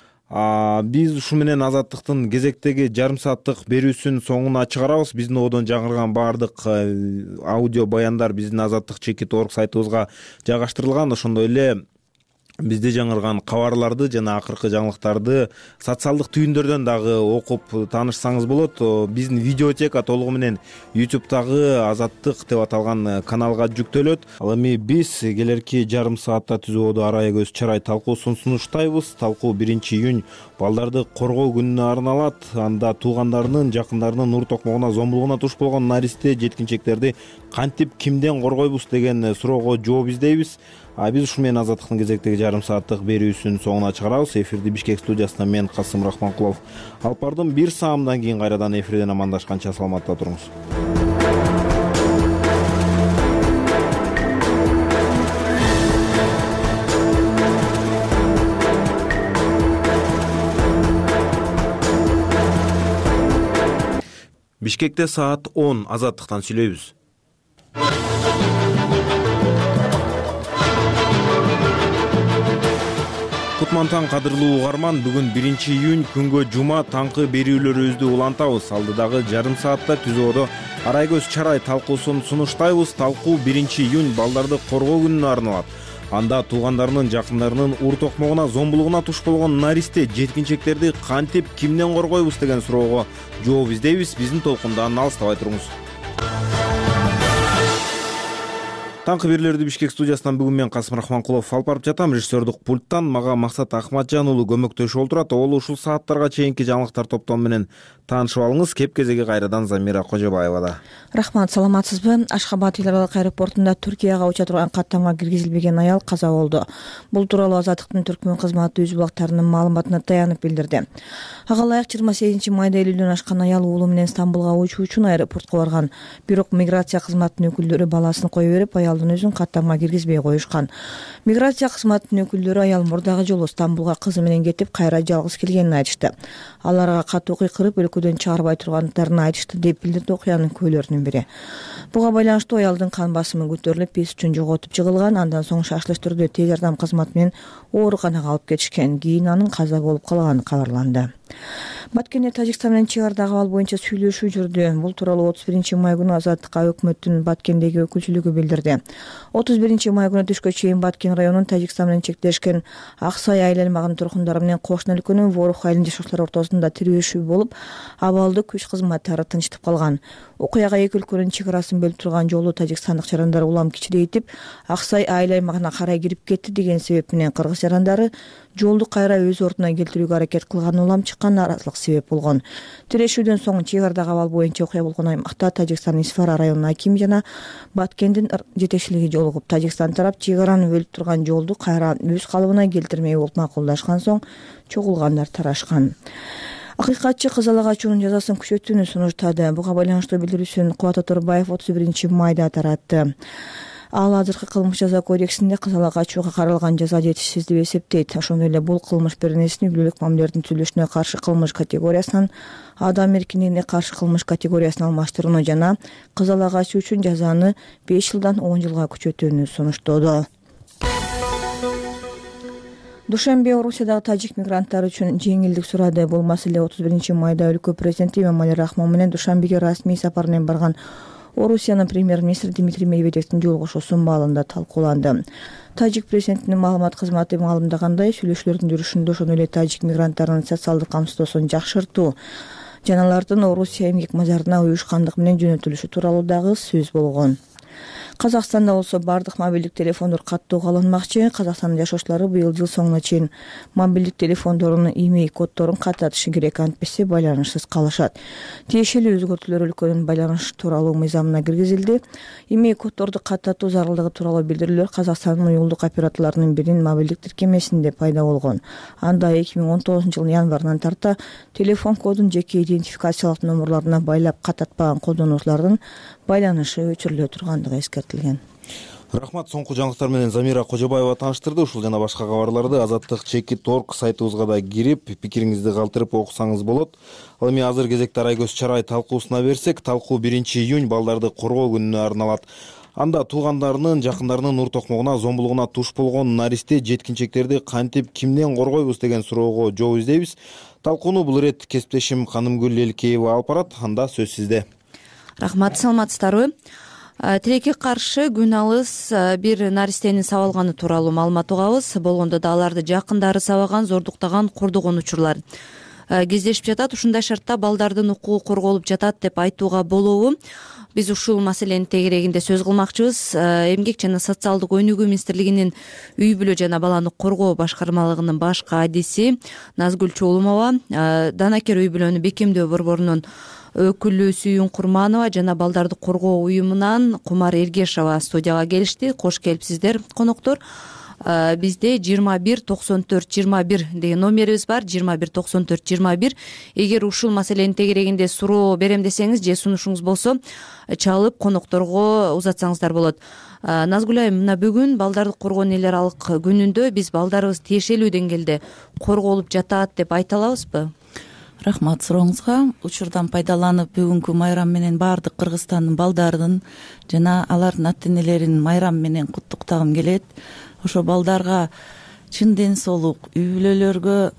Speaker 1: Биз ушу менен Азаттыктын кезектеги жарым сааттык берүүсүн соңуна чыгарабыз. Биздин одон жаңырган баардык аудио баяндар биздин Азаттык чекит орг сайтыбызга жайгаштырылган. Ошондой эле бизде жаңырган кабарларды жана акыркы жаңылыктарды социалдык түйүндөрдөн дагы окуп таанышсаңыз болот. Биздин видеотека толугу менен ютубтагы Азаттык деп аталган каналга жүктөлөт. Ал эми биз келерки жарым саатта түзөөдө арай көз чарай талкуусун сунуштайбыз. Талкуу биринчи июнь балдарды коргоо күнүнө арналат. Анда туугандарынын, жакындарынын нур токмогуна, зомбулугуна туш болгон наристе, жеткинчектерди кантип кимден коргойбуз деген суроого жооп издейбиз. А биз ушу менен Азаттыктын кезектеги жарым сааттык берүүсүн соңуна чыгарабыз. Эфирди Бишкек студиясынан мен Касым Рахманкулов алып бардым. Бир саамдан кийин кайрадан эфирден амандашканча саламатта туруңуз. Бишкекте саат он. Азаттыктан сүйлөйбүз. Кутмантан кадырлуу угарман, бүгүн биринчи июнь күнгө жума таңкы берүүлөрүбүздү улантабыз. Алдыдагы жарым саатта түзөөдө арай көз чарай талкуусун сунуштайбыз. Талкуу биринчи июнь балдарды коргоо күнүнө арналат. Анда туугандарынын, жакындарынын ур токмогуна, зомбулугуна туш болгон наристе, жеткинчектерди кантип кимден коргойбуз деген суроого жооп издейбиз. Биздин толкундан алыстабай туруңуз. Таңкы берүүлөрдү Бишкек студиясынан бүгүн мен Касым Рахманкулов алып барып жатам. Режиссердик пульттан мага Максат Акматжан уулу көмөктөшүп олтурат. Ол ушул сааттарга чейинки жаңылыктар топтому менен таанышып алыңыз. Кеп кезеги кайрадан Замира Кожобаевада.
Speaker 5: Рахмат, саламатсызбы? Ашхабад эл аралык аэропортунда Түркияга уча турган каттамга киргизилбеген аял каза болду. Бул тууралуу Азаттыктын түркмөн кызматы өз булактарынын маалыматына таянып билдирди. Ага ылайык жыйырма сегизинчи майда элүүдөн ашкан аял уулу менен Стамбулга учуу үчүн аэропортко барган. Бирок миграция кызматынын өкүлдөрү баласын кое берип, аялдын өзүн каттамга киргизбей коюшкан. Миграция кызматынын өкүлдөрү аял мурдагы жолу Стамбулга кызы менен кетип, кайра жалгыз келгенин айтышты. Аларга катуу кыйкырып, өлкөдөн чыгарбай тургандарын айтышты деп билдирди окуянын күбөлөрүнүн бири. Буга байланыштуу аялдын кан басымы көтөрүлүп, эс үчүн жоготуп чыгылган. Андан соң шашылыш түрдө тез жардам кызматы менен ооруканага алып кетишкен. Кийин анын каза болуп калганы кабарланды. Баткенде Тажикстан менен чек ардагы абал боюнча сүйлөшүү жүрдү. Бул тууралуу отуз биринчи май күнү Азаттыкка өкмөттүн Баткендеги өкүлчүлүгү билдирди. отуз биринчи май күнү түшкө чейин Баткен районунун Тажикстан менен чектешкен Аксай айыл аймагынын тургундары менен кошуна өлкөнүн Ворух айылын жашоочулар ортосунда тирөөшүү болуп, абалды күч кызматтары тынчтып калган. Окуяга эки өлкөнүн чек арасын бөлүп турган жолу тажикстандык жарандар улам кичирейтип, Аксай айыл аймагына карай кирип кетти деген себеп менен кыргыз жарандары жолду кайра өз ордуна келтирүүгө аракет кылган, улам чыккан наразылык себеп болгон. Тирешүүдөн соң чек ардагы абал боюнча окуя болгон аймакта Тажикстан Исфара районунун акими жана Баткендин жетекчилиги жолугуп, Тажикстан тарап чек араны бөлүп турган жолду кайра өз калыбына келтирмей болуп макулдашкан соң чогулгандар тарашкан. Акыйкатчы кызыл агачуунун жазасын күчөтүүнү сунуштады. Буга байланыштуу билдирүүсүн Кубат Оторбаев отуз биринчи майда таратты. Ал азыркы кылмыш жаза кодексинде кызыл агачууга каралган жаза жетишсиз деп эсептейт. Ошондой эле бул кылмыш беренесин үй бүлөлүк мамилелердин түзүлүшүнө каршы кылмыш категориясынан адам эркиндигине каршы кылмыш категориясына алмаштырууну жана кызыл агачуу үчүн жазаны беш жылдан он жылга күчөтүүнү сунуштоду. Душанбе Орусиядагы тажик мигранттары үчүн жеңилдик сурады. Бул маселе отуз биринчи майда өлкө президенти Эмомали Рахмон менен Душанбеге расмий сапар менен барган Орусиянын премьер-министри Дмитрий Медведевдин жолугушуусу маалында талкууланды. Тажик президентинин маалымат кызматы маалымдагандай, сүйлөшүүлөрдүн жүрүшүндө ошондой эле тажик мигранттарынын социалдык камсыздоосун жакшыртуу жана алардын Орусия эмгек мазарына уюшкандык менен жөнөтүлүшү тууралуу дагы сөз болгон. Казакстанда болсо бардык мобилдик телефондор каттоого алынмакчы. Казакстандын жашоочулары быйыл жыл соңуна чейин мобилдик телефондорунун имей коддорун каттатышы керек, антпесе байланышсыз калышат. Тиешелүү өзгөртүүлөр өлкөнүн байланыш тууралуу мыйзамына киргизилди. Имей коддорду каттатуу зарылдыгы тууралуу билдирүүлөр Казакстандын уюлдук операторлорунун биринин мобилдик тиркемесинде пайда болгон. Анда эки миң он тогузунчу жылдын январынан тарта телефон кодун жеке идентификациялык номерлоруна байлап каттатпаган колдонуучулардын байланышы өчүрүлө тургандыгы эскертилген.
Speaker 1: Рахмат, соңку жаңылыктар менен Замира Кожобаева тааныштырды. Ушул жана башка кабарларды Азаттык чекит точка орг сайтыбызга да кирип, пикириңизди калтырып окусаңыз болот. Ал эми азыр кезекте арай көз чарай талкуусуна берсек, талкуу биринчи июнь балдарды коргоо күнүнө арналат. Анда туугандарынын, жакындарынын ур токмогуна, зомбулугуна туш болгон наристе, жеткинчектерди кантип кимден коргойбуз деген суроого жооп издейбиз. Талкууну бул ирет кесиптешим Канымгүл Элкеева алып барат. Анда сөз сизде.
Speaker 4: Рахмат, саламатсыздарбы? Тилекке каршы күн алыс бир наристенин сабалганы тууралуу маалымат угабыз. Болгондо да аларды жакындары сабаган, зордуктаган, кордогон учурлар кездешип жатат. Ушундай шартта балдардын укугу корголуп жатат деп айтууга болобу? Биз ушул маселенин тегерегинде сөз кылмакчыбыз. Эмгек жана социалдык өнүгүү министрлигинин үй бүлө жана баланы коргоо башкармалыгынын баш кадиси Назгүл Чоолумова, Данакер үй бүлөнү бекемдөө борборунун өкүлү Сүйүн Курманова жана балдарды коргоо уюмунан Кумар Эргешова студияга келишти. Кош келипсиздер, коноктор. Бизде жыйырма бир токсон төрт жыйырма бир деген номерибиз бар. жыйырма бир токсон төрт жыйырма бир. Эгер ушул маселенин тегерегинде суроо берем десеңиз же сунушуңуз болсо, чалып конокторго узатсаңыздар болот. Назгүл айым, мына бүгүн балдарды коргоонун эл аралык күнүндө биз балдарыбыз тиешелүү деңгээлде корголуп жатат деп айта алабызбы?
Speaker 21: Рахмат сурооңузга. Учурдан пайдаланып бүгүнкү майрам менен баардык Кыргызстандын балдарын жана алардын ата-энелерин майрам менен куттуктагым келет. Ошо балдарга чын ден соолук, үй бүлөлөргө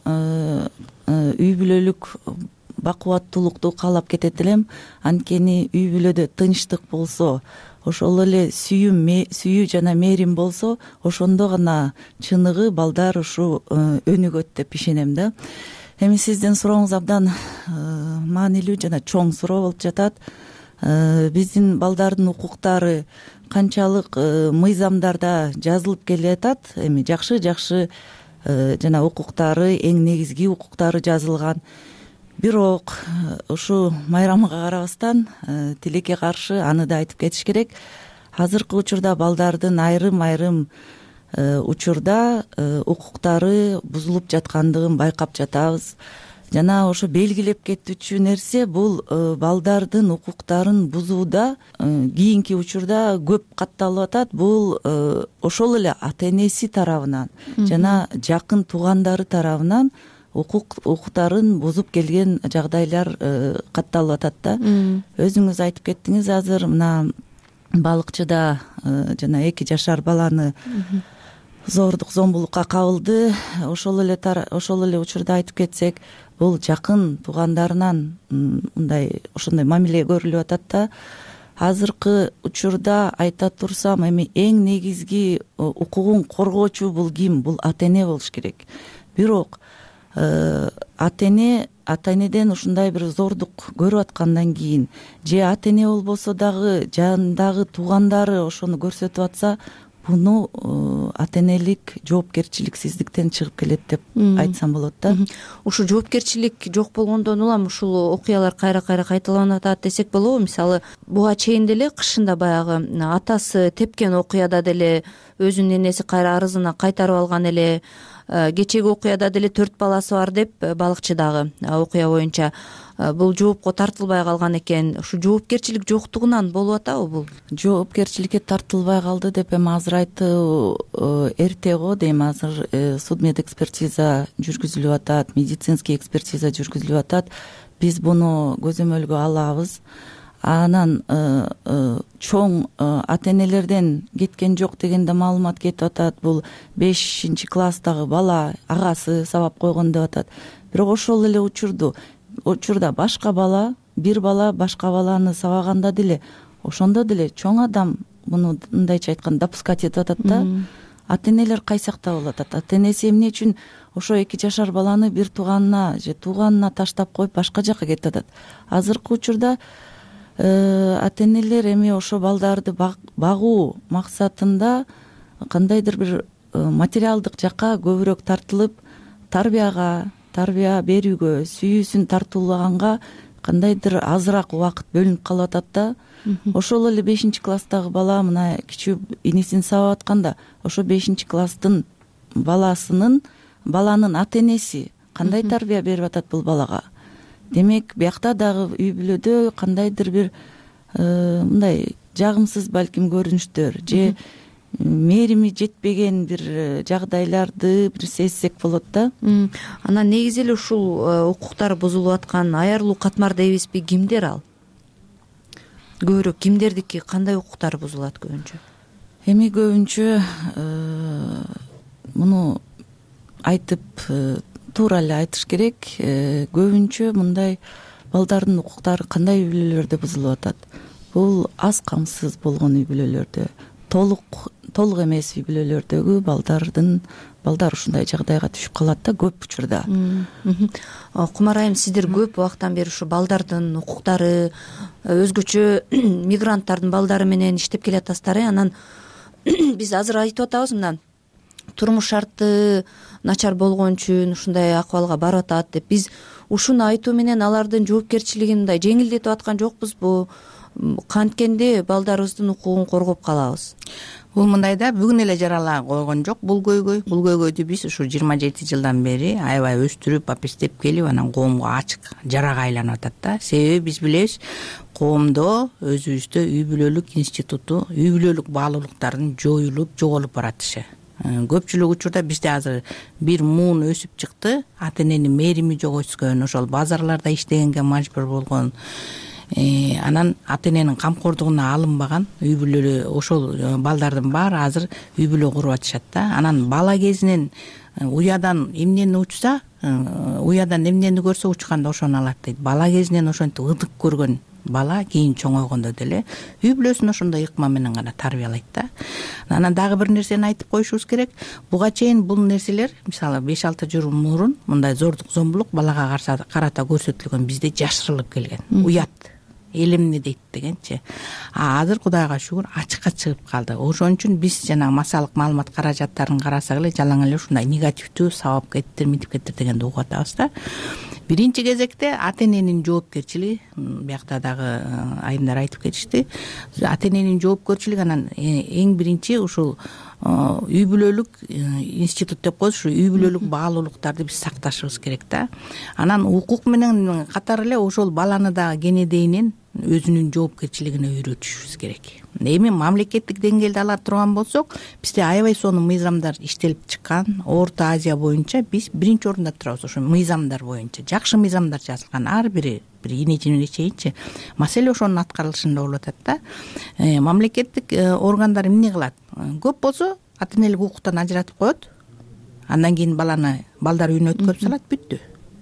Speaker 21: үй бүлөлүк бакубаттуулукту каалап кетет элем. Анткени үй бүлөдө тынчтык болсо, ошол эле сүйүү сүйүү жана мээрим болсо, ошондо гана чыныгы балдар ушу өнүгөт деп ишенем да. Эми сиздин сурооңуз абдан маанилүү жана чоң суроо болуп жатат. Биздин балдардын укуктары канчалык мыйзамдарда жазылып келатат. Эми жакшы жакшы жана укуктары, эң негизги укуктары жазылган. Бирок ушу майрамга карабастан тилекке каршы аны да айтып кетиш керек. Азыркы учурда балдардын айрым-айрым учурда укуктары бузулуп жаткандыгын байкап жатабыз. Жана ошо белгилеп кетүүчү нерсе бул балдардын укуктарын бузууда кийинки учурда көп катталып атат. Бул ошол эле ата-энеси тарабынан жана жакын туугандары тарабынан укуктарын бузуп келген жагдайлар катталып атат да. Өзүңүз айтып кеттиңиз, азыр мына балыкчыда жана эки жашар баланы зордук зомбулукка кабылды. Ошол эле ошол эле учурда айтып кетсек, бул жакын туугандарынан мындай ошондой мамиле көрүлүп атат да. Азыркы учурда айта турсам, эми эң негизги укугун коргоочу бул ким? Бул ата-эне болуш керек. Бирок ата-эне ата-энеден ушундай бир зордук көрүп аткандан кийин же ата-эне болбосо дагы жанындагы туугандары ошону көрсөтүп атса, буну ата-энелик жоопкерчиликсиздиктен чыгып келет деп айтсам болот да.
Speaker 4: Ушу жоопкерчилик жок болгондон улам ушул окуялар кайра-кайра кайталанып атат десек болобу? Мисалы, буга чейин деле кышында баягы атасы тепкен окуяда деле өзүнүн энеси кайра арызына кайтарып алган эле. Кечеги окуяда деле төрт баласы бар деп балыкчыдагы окуя боюнча бул жоопко тартылбай калган экен. Ушу жоопкерчилик жоктугунан болуп атабы бул?
Speaker 21: Жоопкерчиликке тартылбай калды деп эми азыр айтуу эрте го дейм. Азыр судмедэкспертиза жүргүзүлүп атат, медицинский экспертиза жүргүзүлүп атат. Биз буну көзөмөлгө алабыз. Анан чоң ата-энелерден кеткен жок дегенде маалымат кетип атат. Бул бешинчи класстагы бала агасы сабап койгон деп атат. Бирок ошол эле учурду учурда башка бала, бир бала башка баланы сабаганда деле, ошондо деле чоң адам муну мындайча айтканда допускать этип атат да. Ата-энелер кайсакта болуп атат. Ата-энеси эмне үчүн ошо эки жашар баланы бир тууганына же тууганына таштап коюп башка жака кетип атат? Азыркы учурда ата-энелер эми ошо балдарды багуу максатында кандайдыр бир материалдык жакка көбүрөөк тартылып, тарбияга, тарбия берүүгө, сүйүүсүн тартуулаганга кандайдыр азыраак убакыт бөлүнүп калып атат да. Ошол эле бешинчи класстагы бала мына кичүү инисин сабап атканда, ошо бешинчи класстын баласынын баланын ата-энеси кандай тарбия берип атат бул балага? Демек, биякта дагы үй бүлөдө кандайдыр бир мындай жагымсыз балким көрүнүштөр же мээрими жетпеген бир жагдайларды бир сезсек болот да.
Speaker 4: Анан негизи эле ушул укуктар бузулуп аткан аярлуу катмар дейбизби? Кимдер ал? Көбүрөөк кимдердики кандай укуктар бузулат көбүнчө?
Speaker 21: Эми көбүнчө муну айтып туура эле айтыш керек. Көбүнчө мындай балдардын укуктары кандай үй бүлөлөрдө бузулуп атат? бул аз камсыз болгон үй бүлөлөрдө, толук толук эмес үй бүлөлөрдөгү балдардын балдар ушундай жагдайга түшүп калат да көп учурда.
Speaker 4: Кумар айым, сиздер көп убакыттан бери ушу балдардын укуктары, өзгөчө мигранттардын балдары менен иштеп келатасыздар. Анан биз азыр айтып атабыз, мына турмуш шарты начар болгон үчүн ушундай акыбалга барып атат деп. Биз ушуну айтуу менен алардын жоопкерчилигин мындай жеңилдетип аткан жокпузбу? Канткенде балдарыбыздын укугун коргоп калабыз.
Speaker 2: Бул мындай да, бүгүн эле жарала койгон жок бул көйгөй. Бул көйгөйдү биз ушу жыйырма жети жылдан бери аябай өстүрүп, апестеп келип, анан коомго ачык жарага айланып атат да. Себеби биз билебиз, коомдо өзүбүздө үй бүлөлүк институту, үй бүлөлүк баалуулуктардын жоюлуп, жоголуп баратышы. Көпчүлүк учурда бизде азыр бир муун өсүп чыкты. Ата эненин мээрими жоготкөн, ошол базарларда иштегенге мажбур болгон, анан ата эненин камкордугуна алынбаган үй бүлөлү, ошол балдардын баары азыр үй бүлө куруп атышат да. Анан бала кезинен уядан эмнени учса, уядан эмнени көрсө учканда ошону алат дейт. Бала кезинен ошентип ыдык көргөн бала кийин чоңойгондо деле үй бүлөсүн ошондой ыкма менен гана тарбиялайт да. Анан дагы бир нерсени айтып коюшубуз керек. Буга чейин бул нерселер, мисалы беш алты жыл мурун мындай зордук, зомбулук балага карата көрсөтүлгөн, бизде жашырылып келген. Уят, элемне дейт дегенчи. А азыр Кудайга шүгүр ачыкка чыгып калды. Ошон үчүн биз жана массалык маалымат каражаттарын карасак эле жалаң эле ушундай негативдүү сабап кеттир, митип кеттир дегенди угуп атабыз да. Биринчи кезекте ата эненин жоопкерчилиги, биякта дагы айымдар айтып кетишти. Ата эненин жоопкерчилиги анан эң биринчи ушул үй бүлөлүк институт деп коебуз, ушу үй бүлөлүк баалуулуктарды биз сакташыбыз керек да. Анан укук менен катар эле ошол баланы да кенедейинен өзүнүн жоопкерчилигине үйрөтүшүбүз керек. Эми мамлекеттик деңгээлде ала турган болсок, бизде аябай сонун мыйзамдар иштелип чыккан. Орто Азия боюнча биз биринчи орунда турабыз ошо мыйзамдар боюнча. Жакшы мыйзамдар жазылган, ар бири бир ине жине чейинчи. Маселе ошонун аткарылышында болуп атат да. Мамлекеттик органдар эмне кылат? Көп болсо ата энелик укуктан ажыратып коет. Андан кийин баланы балдар үйүнө өткөрүп салат, бүттү.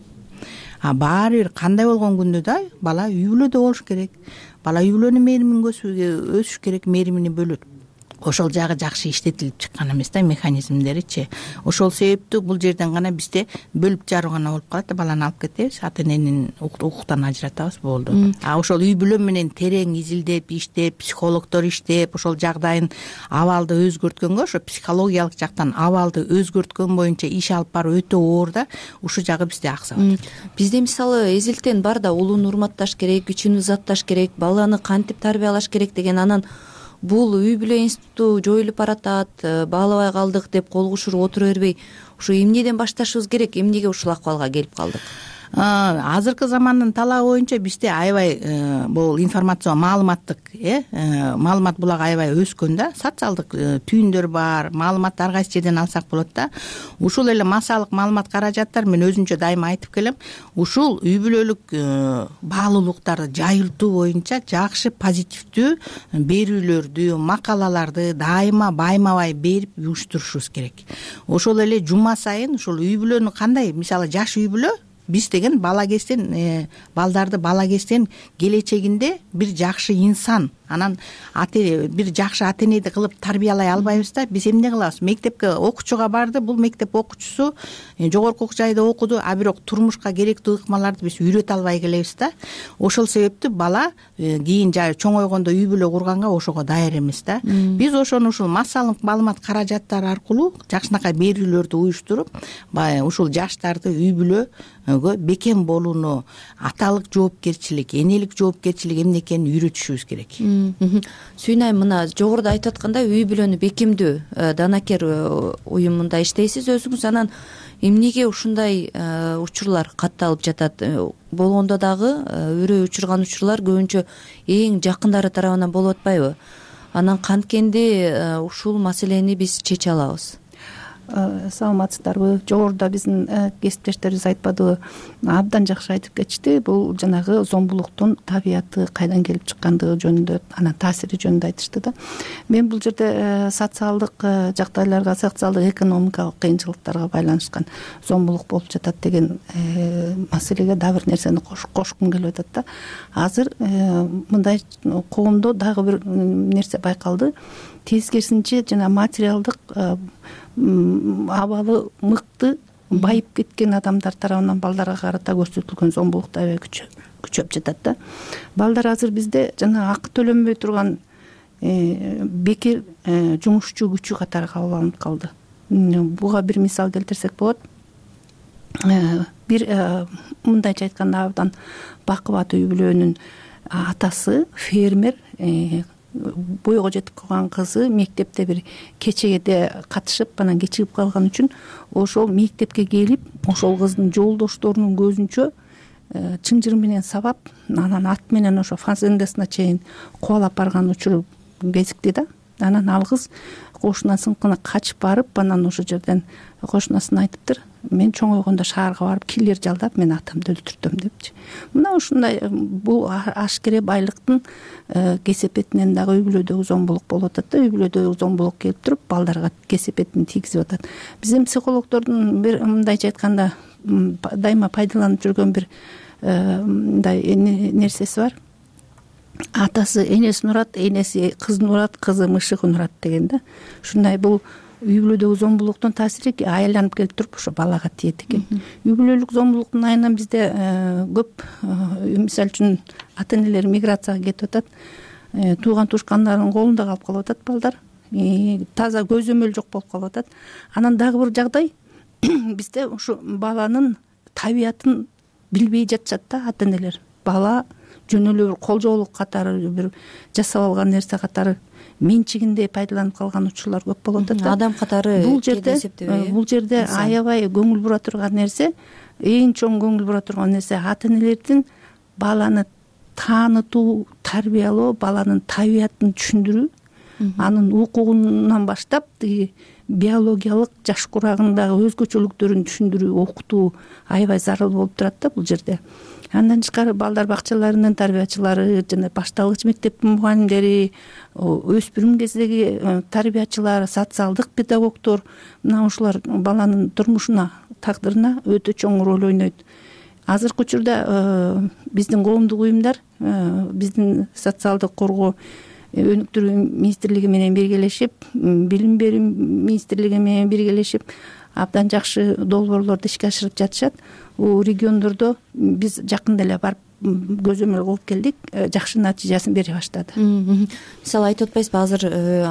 Speaker 2: А баары бир кандай болгон күндө да бала үй бүлөдө болуш керек. Бала үй бүлөнүн мээримин өсүш керек, мээримини бөлөт. Ошол жагы жакшы иштетилип чыккан эмес да, механизмдеричи. Ошол себептүү бул жерден гана бизде бөлүп жаруу гана болуп калат да, баланы алып кетебиз, ата эненин укуктан ажыратабыз, болду. А ошол үй бүлө менен терең изилдеп, иштеп, психологдор иштеп, ошол жагдайын абалды өзгөрткөнгө, ошо психологиялык жактан абалды өзгөрткөн боюнча иш алып баруу өтө оор да, ушул жагы бизде аксап атат.
Speaker 4: Бизде мисалы эзилтен бар да, улууну урматташ керек, күчүн узатташ керек, баланы кантип тарбиялаш керек деген. Анан бул үй бүлө институту жоюлуп баратат, баалабай калдык деп кол кушуруп отура бербей, ушу эмнеден башташыбыз керек, эмнеге ушул акыбалга келип калдык?
Speaker 2: Азыркы замандын талабы боюнча бизде аябай бул информация, маалыматтык, э маалымат булагы аябай өскөн да, социалдык түйүндөр бар, маалыматты ар кайсы жерден алсак болот да. Ушул эле массалык маалымат каражаттар, мен өзүнчө дайыма айтып келем, ушул үй бүлөлүк баалуулуктарды жайылтуу боюнча жакшы позитивдүү берүүлөрдү, макалаларды дайыма байма-бай берип уюштурушубуз керек. Ошол эле жума сайын ушул үй бүлөнү кандай, мисалы жаш үй бүлө биз деген бала кезден балдарды бала кезден келечегинде бир жакшы инсан, анан бир жакшы ата энеди кылып тарбиялай албайбыз да. Биз эмне кылабыз? Мектепке окуучуга барды, бул мектеп окуучусу жогорку окуу жайда окуду, а бирок турмушка керектүү ыкмаларды биз үйрөтө албай келебиз да. Ошол себептүү бала кийин чоңойгондо үй бүлө курганга ошого даяр эмес да. Биз ошону ушул массалык маалымат каражаттары аркылуу жакшынакай берүүлөрдү уюштуруп, ушул жаштарды үй бүлө бекем болууну, аталык жоопкерчилик, энелик жоопкерчилик эмне экенин үйрөтүшүбүз керек.
Speaker 4: Сүйүн айым, мына жогоруда айтып аткандай үй бүлөнү бекемдөө данакер уюмунда иштейсиз өзүңүз. Анан эмнеге ушундай учурлар катталып жатат? Болгондо дагы өрөө учурган учурлар көбүнчө эң жакындары тарабынан болуп атпайбы? Анан канткенде ушул маселени биз чече алабыз?
Speaker 6: саламатсыздарбы? Жогоруда биздин кесиптештерибиз айтпадыбы, абдан жакшы айтып кетишти. Бул жанагы зомбулуктун табияты кайдан келип чыккандыгы жөнүндө, анан таасири жөнүндө айтышты да. Мен бул жерде социалдык жагдайларга, социалдык экономикалык кыйынчылыктарга байланышкан зомбулук болуп жатат деген маселеге дагы бир нерсени кошкум келип атат да. Азыр мындай коомдо дагы бир нерсе байкалды. Тескерисинче жана материалдык абалы мыкты байып кеткен адамдар тарабынан балдарга карата көрсөтүлгөн зомбулук аябай күчөп жатат да. Балдар азыр бизде жана акы төлөнбөй турган бекер жумушчу күчү катары кабыл алынып калды. Буга бир мисал келтирсек болот. Бир мындайча айтканда абдан бакубат үй бүлөнүн атасы фермер, бойго жетип калган кызы мектепте бир кечеде катышып, анан кечигип калган үчүн ошол мектепке келип, ошол кыздын жолдошторунун көзүнчө чыңжыр менен сабап, анан ат менен ошо фазендасына чейин кубалап барган учуру кезикти да. Анан ал кыз кошунасыныкына качып барып, анан ошол жерден кошунасына айтыптыр: мен чоңойгондо шаарга барып киллер жалдап, мен атамды өлтүртөм депчи. Мына ушундай бул ашкере байлыктын кесепетинен дагы үй бүлөдөгү зомбулук болуп атат да. Үй бүлөдөгү зомбулук келип туруп, балдарга кесепетин тийгизип атат. Биздин психологдордун бир мындайча айтканда дайыма пайдаланып жүргөн бир мындай нерсеси бар. Атасы энесин урат, энеси кызын урат, кызы мышыгын урат деген да. Ушундай бул үй бүлөдөгү зомбулуктун таасири айланып келип туруп ошо балага тиет экен. Үй бүлөлүк зомбулуктун айынан бизде көп, мисалы үчүн ата энелер миграцияга кетип атат. Тууган тушкандардын колунда калып калып атат балдар. Таза көзөмөл жок болуп калып атат. Анан дагы бир жагдай, бизде ушу баланын табиятын билбей жатышат да ата энелер. Бала жөн эле бир колжоолук катары, бир жасап алган нерсе катары менчигинде пайдаланып калган учурлар көп болуп атат да. Адам катары бул жерде бул жерде аябай көңүл бура турган нерсе, эң чоң көңүл бура турган нерсе ата энелердин баланы таанытуу, тарбиялоо, баланын табиятын түшүндүрүү, анын укугунан баштап биологиялык жаш курагындагы өзгөчөлүктөрүн түшүндүрүү, окутуу аябай зарыл болуп турат да бул жерде. Андан тышкары балдар бакчаларынын тарбиячылары жана башталгыч мектептин мугалимдери, өспүрүм кездеги тарбиячылар, социалдык педагогдор, мына ушулар баланын турмушуна, тагдырына өтө чоң роль ойнойт. Азыркы учурда биздин коомдук уюмдар, биздин социалдык коргоо өнүктүрүү министрлиги менен биргелешип, билим берүү министрлиги менен биргелешип абдан жакшы долбоорлорду ишке ашырып жатышат. У региондордо биз жакында эле барып көзөмөл кылып келдик, жакшы натыйжасын бере баштады.
Speaker 4: Мисалы айтып атпайсызбы, азыр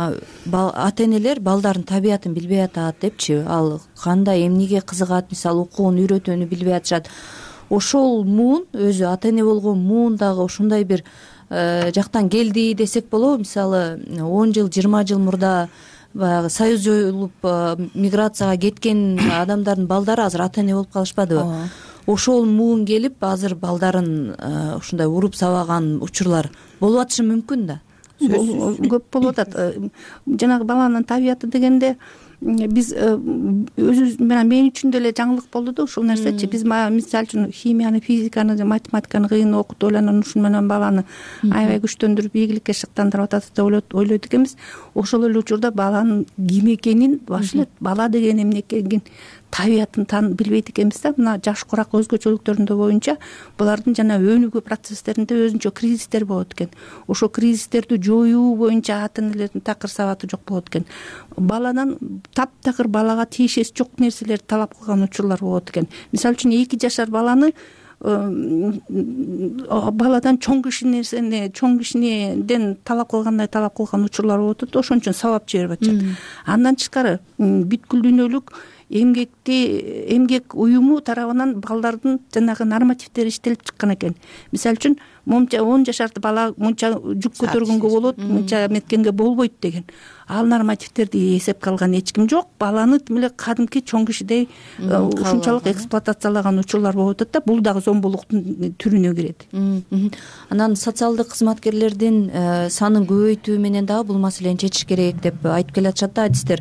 Speaker 4: ата энелер балдардын табиятын билбей атат депчи, ал кандай, эмнеге кызыгат, мисалы укугун үйрөтүүнү билбей атышат. Ошол муун, өзү ата эне болгон муун дагы ушундай бир жактан келди десек болобу. Мисалы он жыл, жыйырма жыл мурда баягы союз жоюлуп миграцияга кеткен адамдардын балдары азыр ата эне болуп калышпадыбы? Ошол муун келип азыр балдарын ушундай уруп сабаган учурлар болуп атышы мүмкүн да.
Speaker 6: Көп болуп атат. Жанагы баланын табияты дегенде биз өзүбүз менен мен үчүн деле жаңылык болду да ушул нерсечи. Биз мисалы үчүн химияны, физиканы, математиканы кыйын окутуп анан ушун менен баланы аябай күчтөндүрүп ийгиликке шыктандырып атат деп ойлойт экенбиз. Ошол эле учурда баланын ким экенин, баш эле бала деген эмне экенин, табиятын таанып билбейт экенбиз да. Мына жаш курак өзгөчөлүктөрүндө боюнча булардын жана өнүгүү процесстеринде өзүнчө кризистер болот экен. Ошо кризистерди жоюу боюнча ата энелердин такыр сабаты жок болот экен. Баланын таптакыр балага тиешеси жок нерселерди талап кылган учурлар болот экен. Мисалы үчүн эки жашар баланы баладан чоң киши нерсени, чоң кишиден талап кылгандай талап кылган учурлар болот да, ошон үчүн сабап жиберип атышат. Андан тышкары бүткүл дүйнөлүк эмгекти эмгек уюму тарабынан балдардын жанагы нормативдери иштелип чыккан экен. Мисалы үчүн момча он жашар бала мынча жүк көтөргөнгө болот, мынча меткенге болбойт деген. Ал нормативдерди эсепке алган эч ким жок. Баланы тим эле кадимки чоң кишидей ушунчалык эксплуатациялаган учурлар болуп атат да. Бул дагы зомбулуктун түрүнө кирет.
Speaker 4: Анан социалдык кызматкерлердин санын көбөйтүү менен дагы бул маселени чечиш керек деп айтып келатышат да адистер.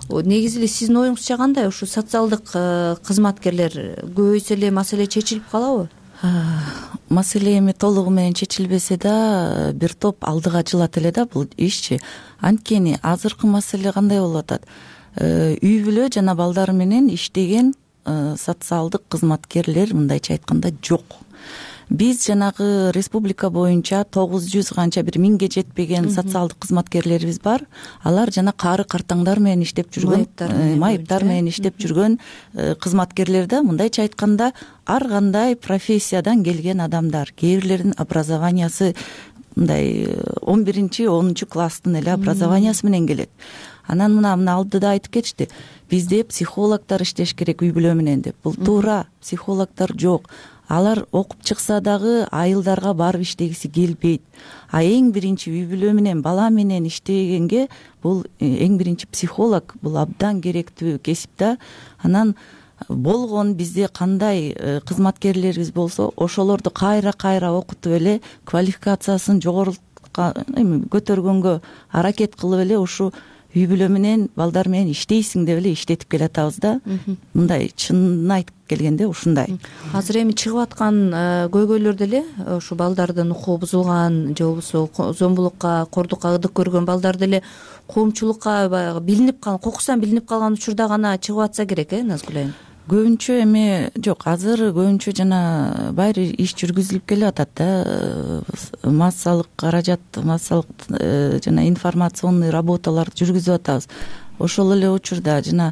Speaker 4: негизи эле сиздин оюңузча кандай ушу социалдык кызматкерлер көбөйсө эле маселе чечилип калабы?
Speaker 21: Маселе эми толугу менен чечилбесе да бир топ алдыга жылат эле да бул ишчи. Анткени азыркы маселе кандай болуп атат? Үй бүлө жана балдар менен иштеген социалдык кызматкерлер мындайча айтканда жок. Биз жанагы республика боюнча тогуз жүз канча бир миңге жетпеген социалдык кызматкерлерибиз бар. Алар жана каары картаңдар менен иштеп жүргөн, майыптар менен иштеп жүргөн кызматкерлер да мындайча айтканда ар кандай профессиядан келген адамдар. Кээ бирлердин образованиясы мындай он биринчи онунчу класстын эле образованиясы менен келет. Анан мына мына алдыда айтып кетишти. Бизде психологдор иштеш керек үй бүлө менен деп. Бул туура, психологдор жок. Алар окуп чыкса дагы айылдарга барып иштегиси келбейт. А эң биринчи үй бүлө менен бала менен иштегенге бул эң биринчи психолог, бул абдан керектүү кесип да. Анан болгон бизде кандай кызматкерлерибиз болсо, ошолорду кайра-кайра окутуп эле квалификациясын жогорултка көтөргөнгө аракет кылып эле ушу үй бүлө менен балдар менен иштейсиң деп эле иштетип келатабыз да. Мындай чынын айтып келгенде ушундай.
Speaker 4: Азыр эми чыгып аткан көйгөйлөр деле ушу балдардын укугу бузулган же болбосо зомбулукка, кордукка ырдык көргөн балдар деле коомчулукка баягы билинип калган, кокусунан билинип калган учурда гана чыгып атса керек, э, Назгүл айым?
Speaker 21: Көбүнчө эми жок, азыр көбүнчө жана баары иш жүргүзүлүп келип атат да. Массалык каражат, массалык жана информационный работалар жүргүзүп атабыз. Ошол эле учурда жана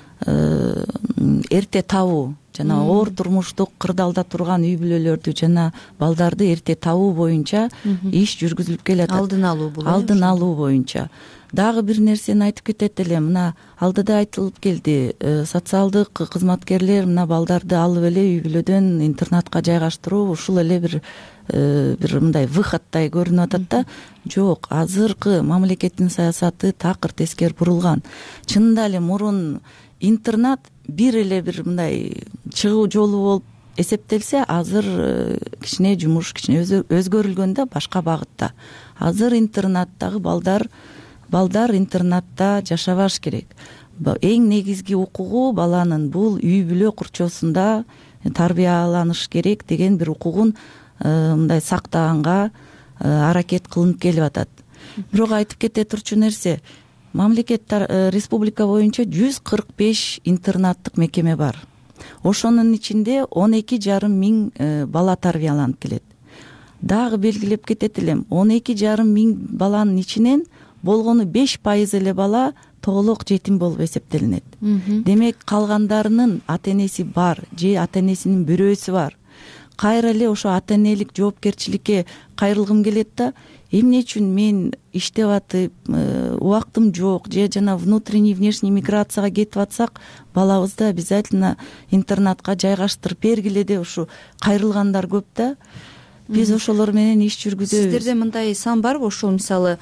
Speaker 21: эрте табуу жана оор турмуштук кырдаалда турган үй бүлөлөрдү жана балдарды эрте табуу боюнча иш жүргүзүлүп келатат.
Speaker 4: Алдын алуу бул.
Speaker 21: Алдын алуу боюнча. Дагы бир нерсени айтып кетет эле. Мына алдыда айтылып келди. Социалдык кызматкерлер мына балдарды алып эле үй бүлөдөн интернатка жайгаштыруу ушул эле бир бир мындай выходтай көрүнүп атат да. Жок, азыркы мамлекеттин саясаты такыр тескери бурулган. Чынында эле мурун интернат бир эле бир мындай чыгуу жолу болуп эсептелсе, азыр кичине жумуш кичине өзгөрүлгөн да башка багытта. Азыр интернаттагы балдар балдар интернатта жашабаш керек. Эң негизги укугу баланын бул үй бүлө курчоосунда тарбияланыш керек деген бир укугун мындай сактаганга аракет кылынып келип атат. Бирок айтып кете турчу нерсе, мамлекет республика боюнча жүз кырк беш интернаттык мекеме бар. Ошонун ичинде он эки жарым миң бала тарбияланып келет. Дагы белгилеп кетет элем, он эки жарым миң баланын ичинен болгону беш пайыз эле бала толук жетим болуп эсептелинет. Демек калгандарынын ата энеси бар же ата энесинин бирөөсү бар. Кайра эле ошо ата энелик жоопкерчиликке кайрылгым келет да, эмне үчүн мен иштеп атып, убактым жок же жана внутренний внешний миграцияга кетип атсак, балабызды обязательно интернатка жайгаштырып бергиле деп ушу кайрылгандар көп да. Биз ошолор менен иш жүргүзөбүз.
Speaker 4: Сиздерде мындай сан барбы? Ошол мисалы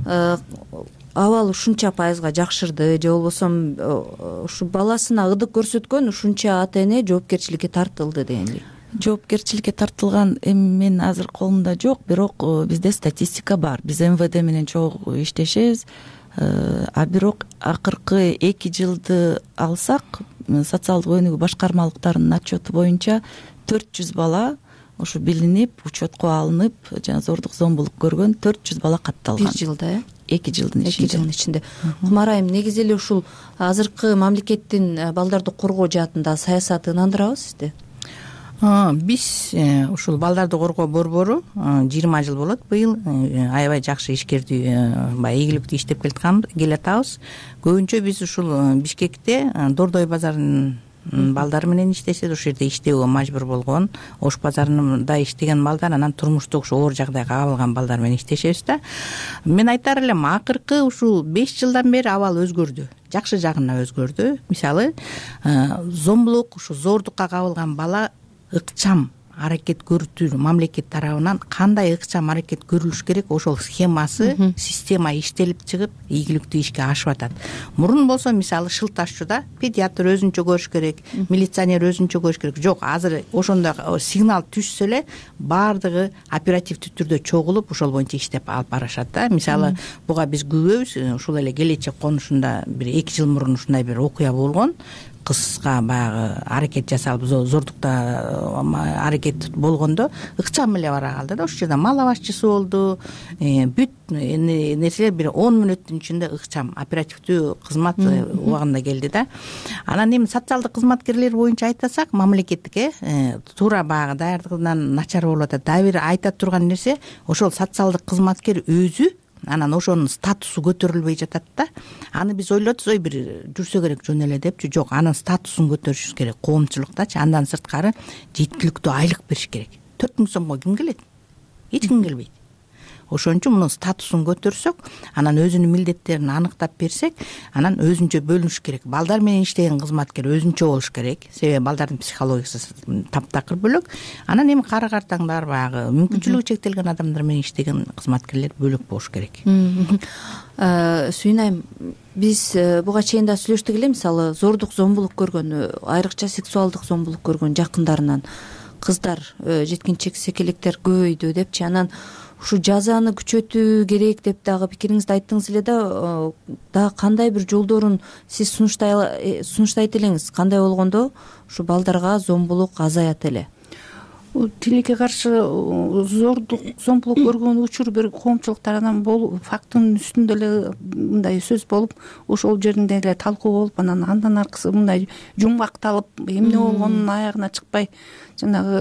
Speaker 4: абал ушунча пайызга жакшырды же болбосо ушу баласына ырдык көрсөткөн ушунча ата эне жоопкерчиликке тартылды дегендей.
Speaker 21: Жоопкерчиликке тартылган эми мен азыр колумда жок, бирок бизде статистика бар. Биз эм вэ дэ менен чогуу иштешебиз. А бирок акыркы эки жылды алсак, социалдык өнүгүү башкармалыктарынын отчету боюнча төрт жүз бала ушу билинип, учетко алынып, жана зордук зомбулук көргөн төрт жүз бала катталган.
Speaker 4: Бир жылда, э?
Speaker 21: эки жылдын ичинде.
Speaker 4: эки жылдын ичинде. Кумар айым, негизи эле ушул азыркы мамлекеттин балдарды коргоо жаатындагы саясаты ынандырабы сизди?
Speaker 2: Биз ушул балдарды коргоо борбору жыйырма жыл болот быйыл. Аябай жакшы ишкердүү, баягы ийгиликтүү иштеп келатабыз. Көбүнчө биз ушул Бишкекте Дордой базарынын балдары менен иштешет, ошол жерде иштөөгө мажбур болгон, Ош базарында иштеген балдар, анан турмуштук ушу оор жагдайга кабылган балдар менен иштешебиз да. Мен айтар элем, акыркы ушул беш жылдан бери абал өзгөрдү. Жакшы жагына өзгөрдү. Мисалы, зомбулук, ушу зордукка кабылган бала ыкчам аракет көрүтүү мамлекет тарабынан кандай ыкчам аракет көрүлүш керек, ошол схемасы система иштелип чыгып ийгиликтүү ишке ашып атат. Мурун болсо мисалы шыл ташчуда педиатр өзүнчө көрүш керек, милиционер өзүнчө көрүш керек. Жок, азыр ошондой сигнал түшсө эле баардыгы оперативдүү түрдө чогулуп ошол боюнча иштеп алып барышат да. Мисалы буга биз күбөбүз, ушул эле Келечек конушунда бир эки жыл мурун ушундай бир окуя болгон. Кызга баягы аракет жасалып, зордукта аракет болгондо ыкчам эле бара калды да. Ошол жерде мал абашчысы болду, бүт нерселер бир он мүнөттүн ичинде ыкчам оперативдүү кызмат убагында келди да. Анан эми социалдык кызматкерлер боюнча айтсак, мамлекеттик э туура баягы даярдыгынан начар болуп атат. Дагы бир айта турган нерсе, ошол социалдык кызматкер өзү анан ошонун статусу көтөрүлбөй жатат да. Аны биз ойлотубуз, ой бир жүрсө керек жөн эле депчи. Жок, анын статусун көтөрүшүбүз керек коомчулуктачы. Андан сырткары жеткиликтүү айлык бериш керек. төрт миң сомго ким келет? Эч ким келбейт. Ошон үчүн мунун статусун көтөрсөк, анан өзүнүн милдеттерин аныктап берсек, анан өзүнчө бөлүнүш керек. Балдар менен иштеген кызматкер өзүнчө болуш керек. Себеби балдардын психологиясы таптакыр бөлөк. Анан эми кара картаңдар, баягы мүмкүнчүлүгү чектелген адамдар менен иштеген кызматкерлер бөлөк болуш керек.
Speaker 4: Сүйүн айым, биз буга чейин да сүйлөштүк эле, мисалы зордук, зомбулук көргөн, айрыкча сексуалдык зомбулук көргөн жакындарынан кыздар, жеткинчек секелектер көбөйдү депчи. Анан ушу жазаны күчөтүү керек деп дагы пикириңизди айттыңыз эле да. Дагы кандай бир жолдорун сиз сунуштайт элеңиз? Кандай болгондо ушу балдарга зомбулук азаят эле?
Speaker 6: Тилекке каршы зордук, зомбулук көргөн учур бир коомчулук тарабынан болуп, фактынын үстүндө эле мындай сөз болуп, ошол жеринде эле талкуу болуп, анан андан аркысы мындай жумгакталып, эмне болгонун аягына чыкпай, жанагы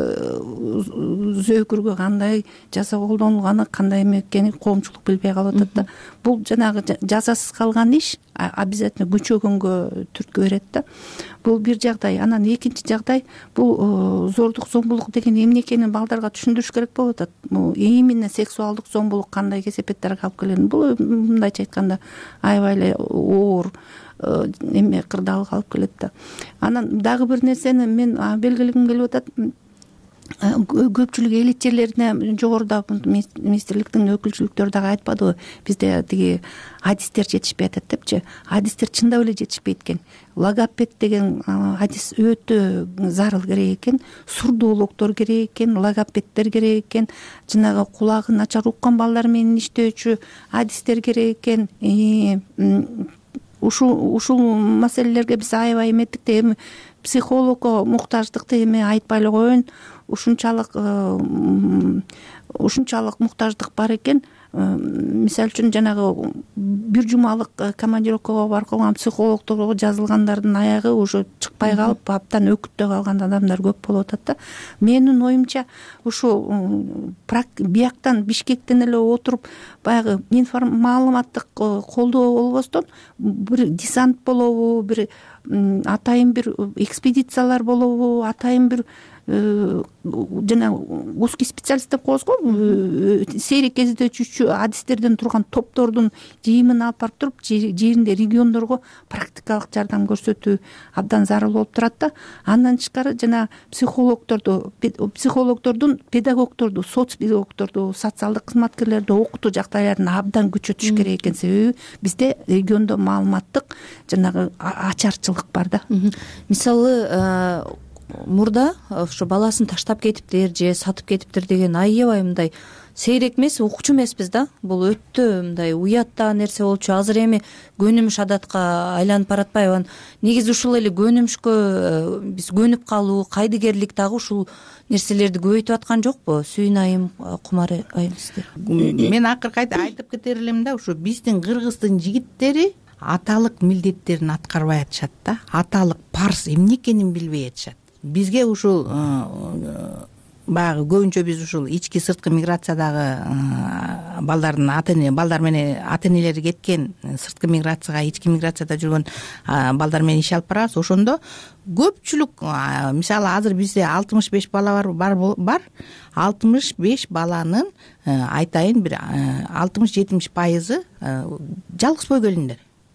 Speaker 6: зөөкүргө кандай жаза колдонулганы, кандай эме экени коомчулук билбей калып атат да. Бул жанагы жазасыз калган иш обязательно күчөгөнгө түрткү берет да. Бул бир жагдай. Анан экинчи жагдай, бул зордук, зомбулук деген эмне экенин балдарга түшүндүрүш керек болуп атат. Бул именно сексуалдык зомбулук кандай кесепеттерге алып келетин. Бул мындайча айтканда аябай эле оор эме кырдаалга алып келет да. Анан дагы бир нерсени мен белгилегим келип атат. Көпчүлүк элит жерлерине жогоруда министрликтин өкүлчүлүктөрү дагы айтпадыбы, бизде тиги адистер жетишпей атат депчи. Адистер чындап эле жетишпейт экен. Логопед деген адис өтө зарыл керек экен. Сурдоологдор керек экен, логопеддер керек экен, жанагы кулагы начар уккан балдар менен иштөөчү адистер керек экен. Ушул ушул маселелерге биз аябай эметтик да. Эми психологко муктаждыкты эми айтпай эле коеюн. Ушунчалык ушунчалык муктаждык бар экен. Мисалы үчүн жанагы бир жумалык командировкага барып калган психологдорго жазылгандардын аягы уже чыкпай калып, абдан өкүттө калган адамдар көп болуп атат да. Менин оюмча ушул бияктан, Бишкектен эле отуруп баягы маалыматтык колдоо болбостон бир десант болобу, бир атайын бир экспедициялар болобу, атайын бир жана узкий специалист деп коебуз го, сейрек издөчү адистерден турган топтордун жыйымын алып барып туруп, жеринде региондорго практикалык жардам көрсөтүү абдан зарыл болуп турат да. Андан тышкары жана психологдорду, психологдордун, педагогдорду, соц педагогдорду, социалдык кызматкерлерди окутуу жагдайларын абдан күчөтүш керек экен. Себеби бизде региондо маалыматтык жанагы ачарчылык бар да.
Speaker 4: Мисалы мурда ушу баласын таштап кетиптир же сатып кетиптир деген аябай мындай сейрек эмес, укчу эмеспиз да. Бул өтө мындай уятта нерсе болчу. Азыр эми көнүмүш адатка айланып баратпайбы? Негизи ушул эле көнүмүшкө биз көнүп калуу, кайдыгерлик дагы ушул нерселерди көбөйтүп аткан жокпу? Сүйүн айым, Кумар айым сиздер.
Speaker 2: Мен акыркы айтып кетер элем да, ушу биздин кыргыздын жигиттери аталык милдеттерин аткарбай атышат да. Аталык парз эмне экенин билбей атышат. Бизге ушул баягы көбүнчө биз ушул ички сырткы миграциядагы балдардын ата эне балдар менен ата энелери кеткен сырткы миграцияга, ички миграцияда жүргөн балдар менен иш алып барабыз. Ошондо көпчүлүк, мисалы азыр бизде алтымыш беш бала бар бар. алтымыш беш баланын айтайын бир алтымыш жетимиш пайызы жалгыз бой келиндер.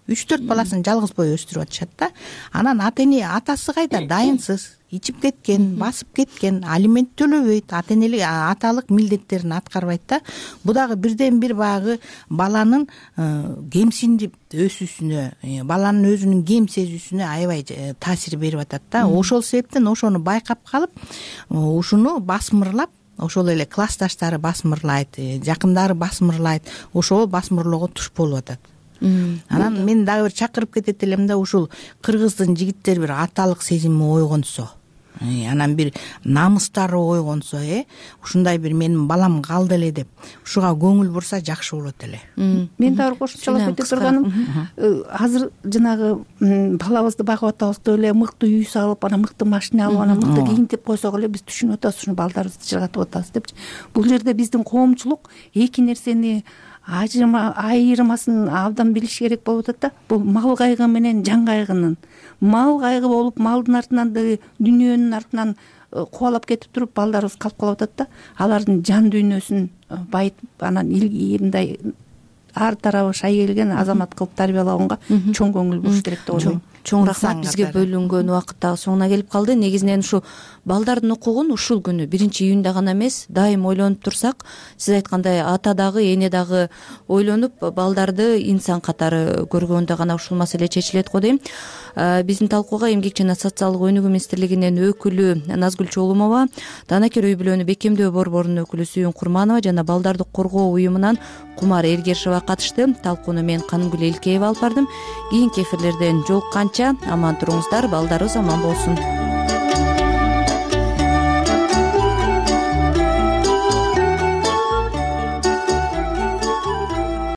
Speaker 2: үч төрт баласын жалгыз бой өстүрүп атышат да. Анан ата эне атасы кайда дайынсыз, ичип кеткен, басып кеткен, алимент төлөбөйт, ата энелик аталык милдеттерин аткарбайт да. Бу дагы бирден бир баягы баланын кемсиндип өсүүсүнө, баланын өзүнүн кем сезүүсүнө аябай таасир берип атат да. Ошол себептен ошону байкап калып, ушуну басмырлап, ошол эле классташтары басмырлайт, жакындары басмырлайт, ошол басмырлоого туш болуп атат. Анан мен дагы бир чакырып кетет элем да, ушул кыргыздын жигиттери бир аталык сезими ойгонсо, анан бир намыстары ойгонсо, э ушундай бир менин балам калды эле деп ушуга көңүл бурса жакшы болот эле.
Speaker 6: Мен дагы кошумчалап кете турганым, азыр жанагы балабызды багып атабыз деп эле мыкты үй салып, анан мыкты машина алып, анан мыкты кийинтип койсок эле биз түшүнүп атабыз, ушуну балдарыбызды жыргатып атабыз депчи. Бул жерде биздин коомчулук эки нерсени айырмасын абдан билиш керек болуп атат да. Бул мал кайгы менен жан кайгынын. Мал кайгы болуп, малдын артынан дүйнөнүн артынан кубалап кетип туруп балдарыбыз калып калып атат да. Алардын жан дүйнөсүн байытып, анан мындай ар тарабы шай келген азамат кылып тарбиялаганга чоң көңүл буруш керек деп ойлойм.
Speaker 4: Чоң рахмат, бизге бөлүнгөн убакыт дагы соңуна келип калды. Негизинен ушу балдардын укугун ушул күнү биринчи июнда гана эмес, дайым ойлонуп турсак, сиз айткандай ата дагы эне дагы ойлонуп балдарды инсан катары көргөндө гана ушул маселе чечилет го дейм. Биздин талкууга Эмгек жана социалдык өнүгүү министрлигинин өкүлү Назгүл Чолумова, Данакер үй бүлөнү бекемдөө борборунун өкүлү Сүйүн Курманова жана балдарды коргоо уюмунан Кумар Эргешова катышты. Талкууну мен Канымгүл Элкеева алып бардым. Кийинки эфирлерден жолукканча аман туруңуздар, балдарыбыз аман болсун.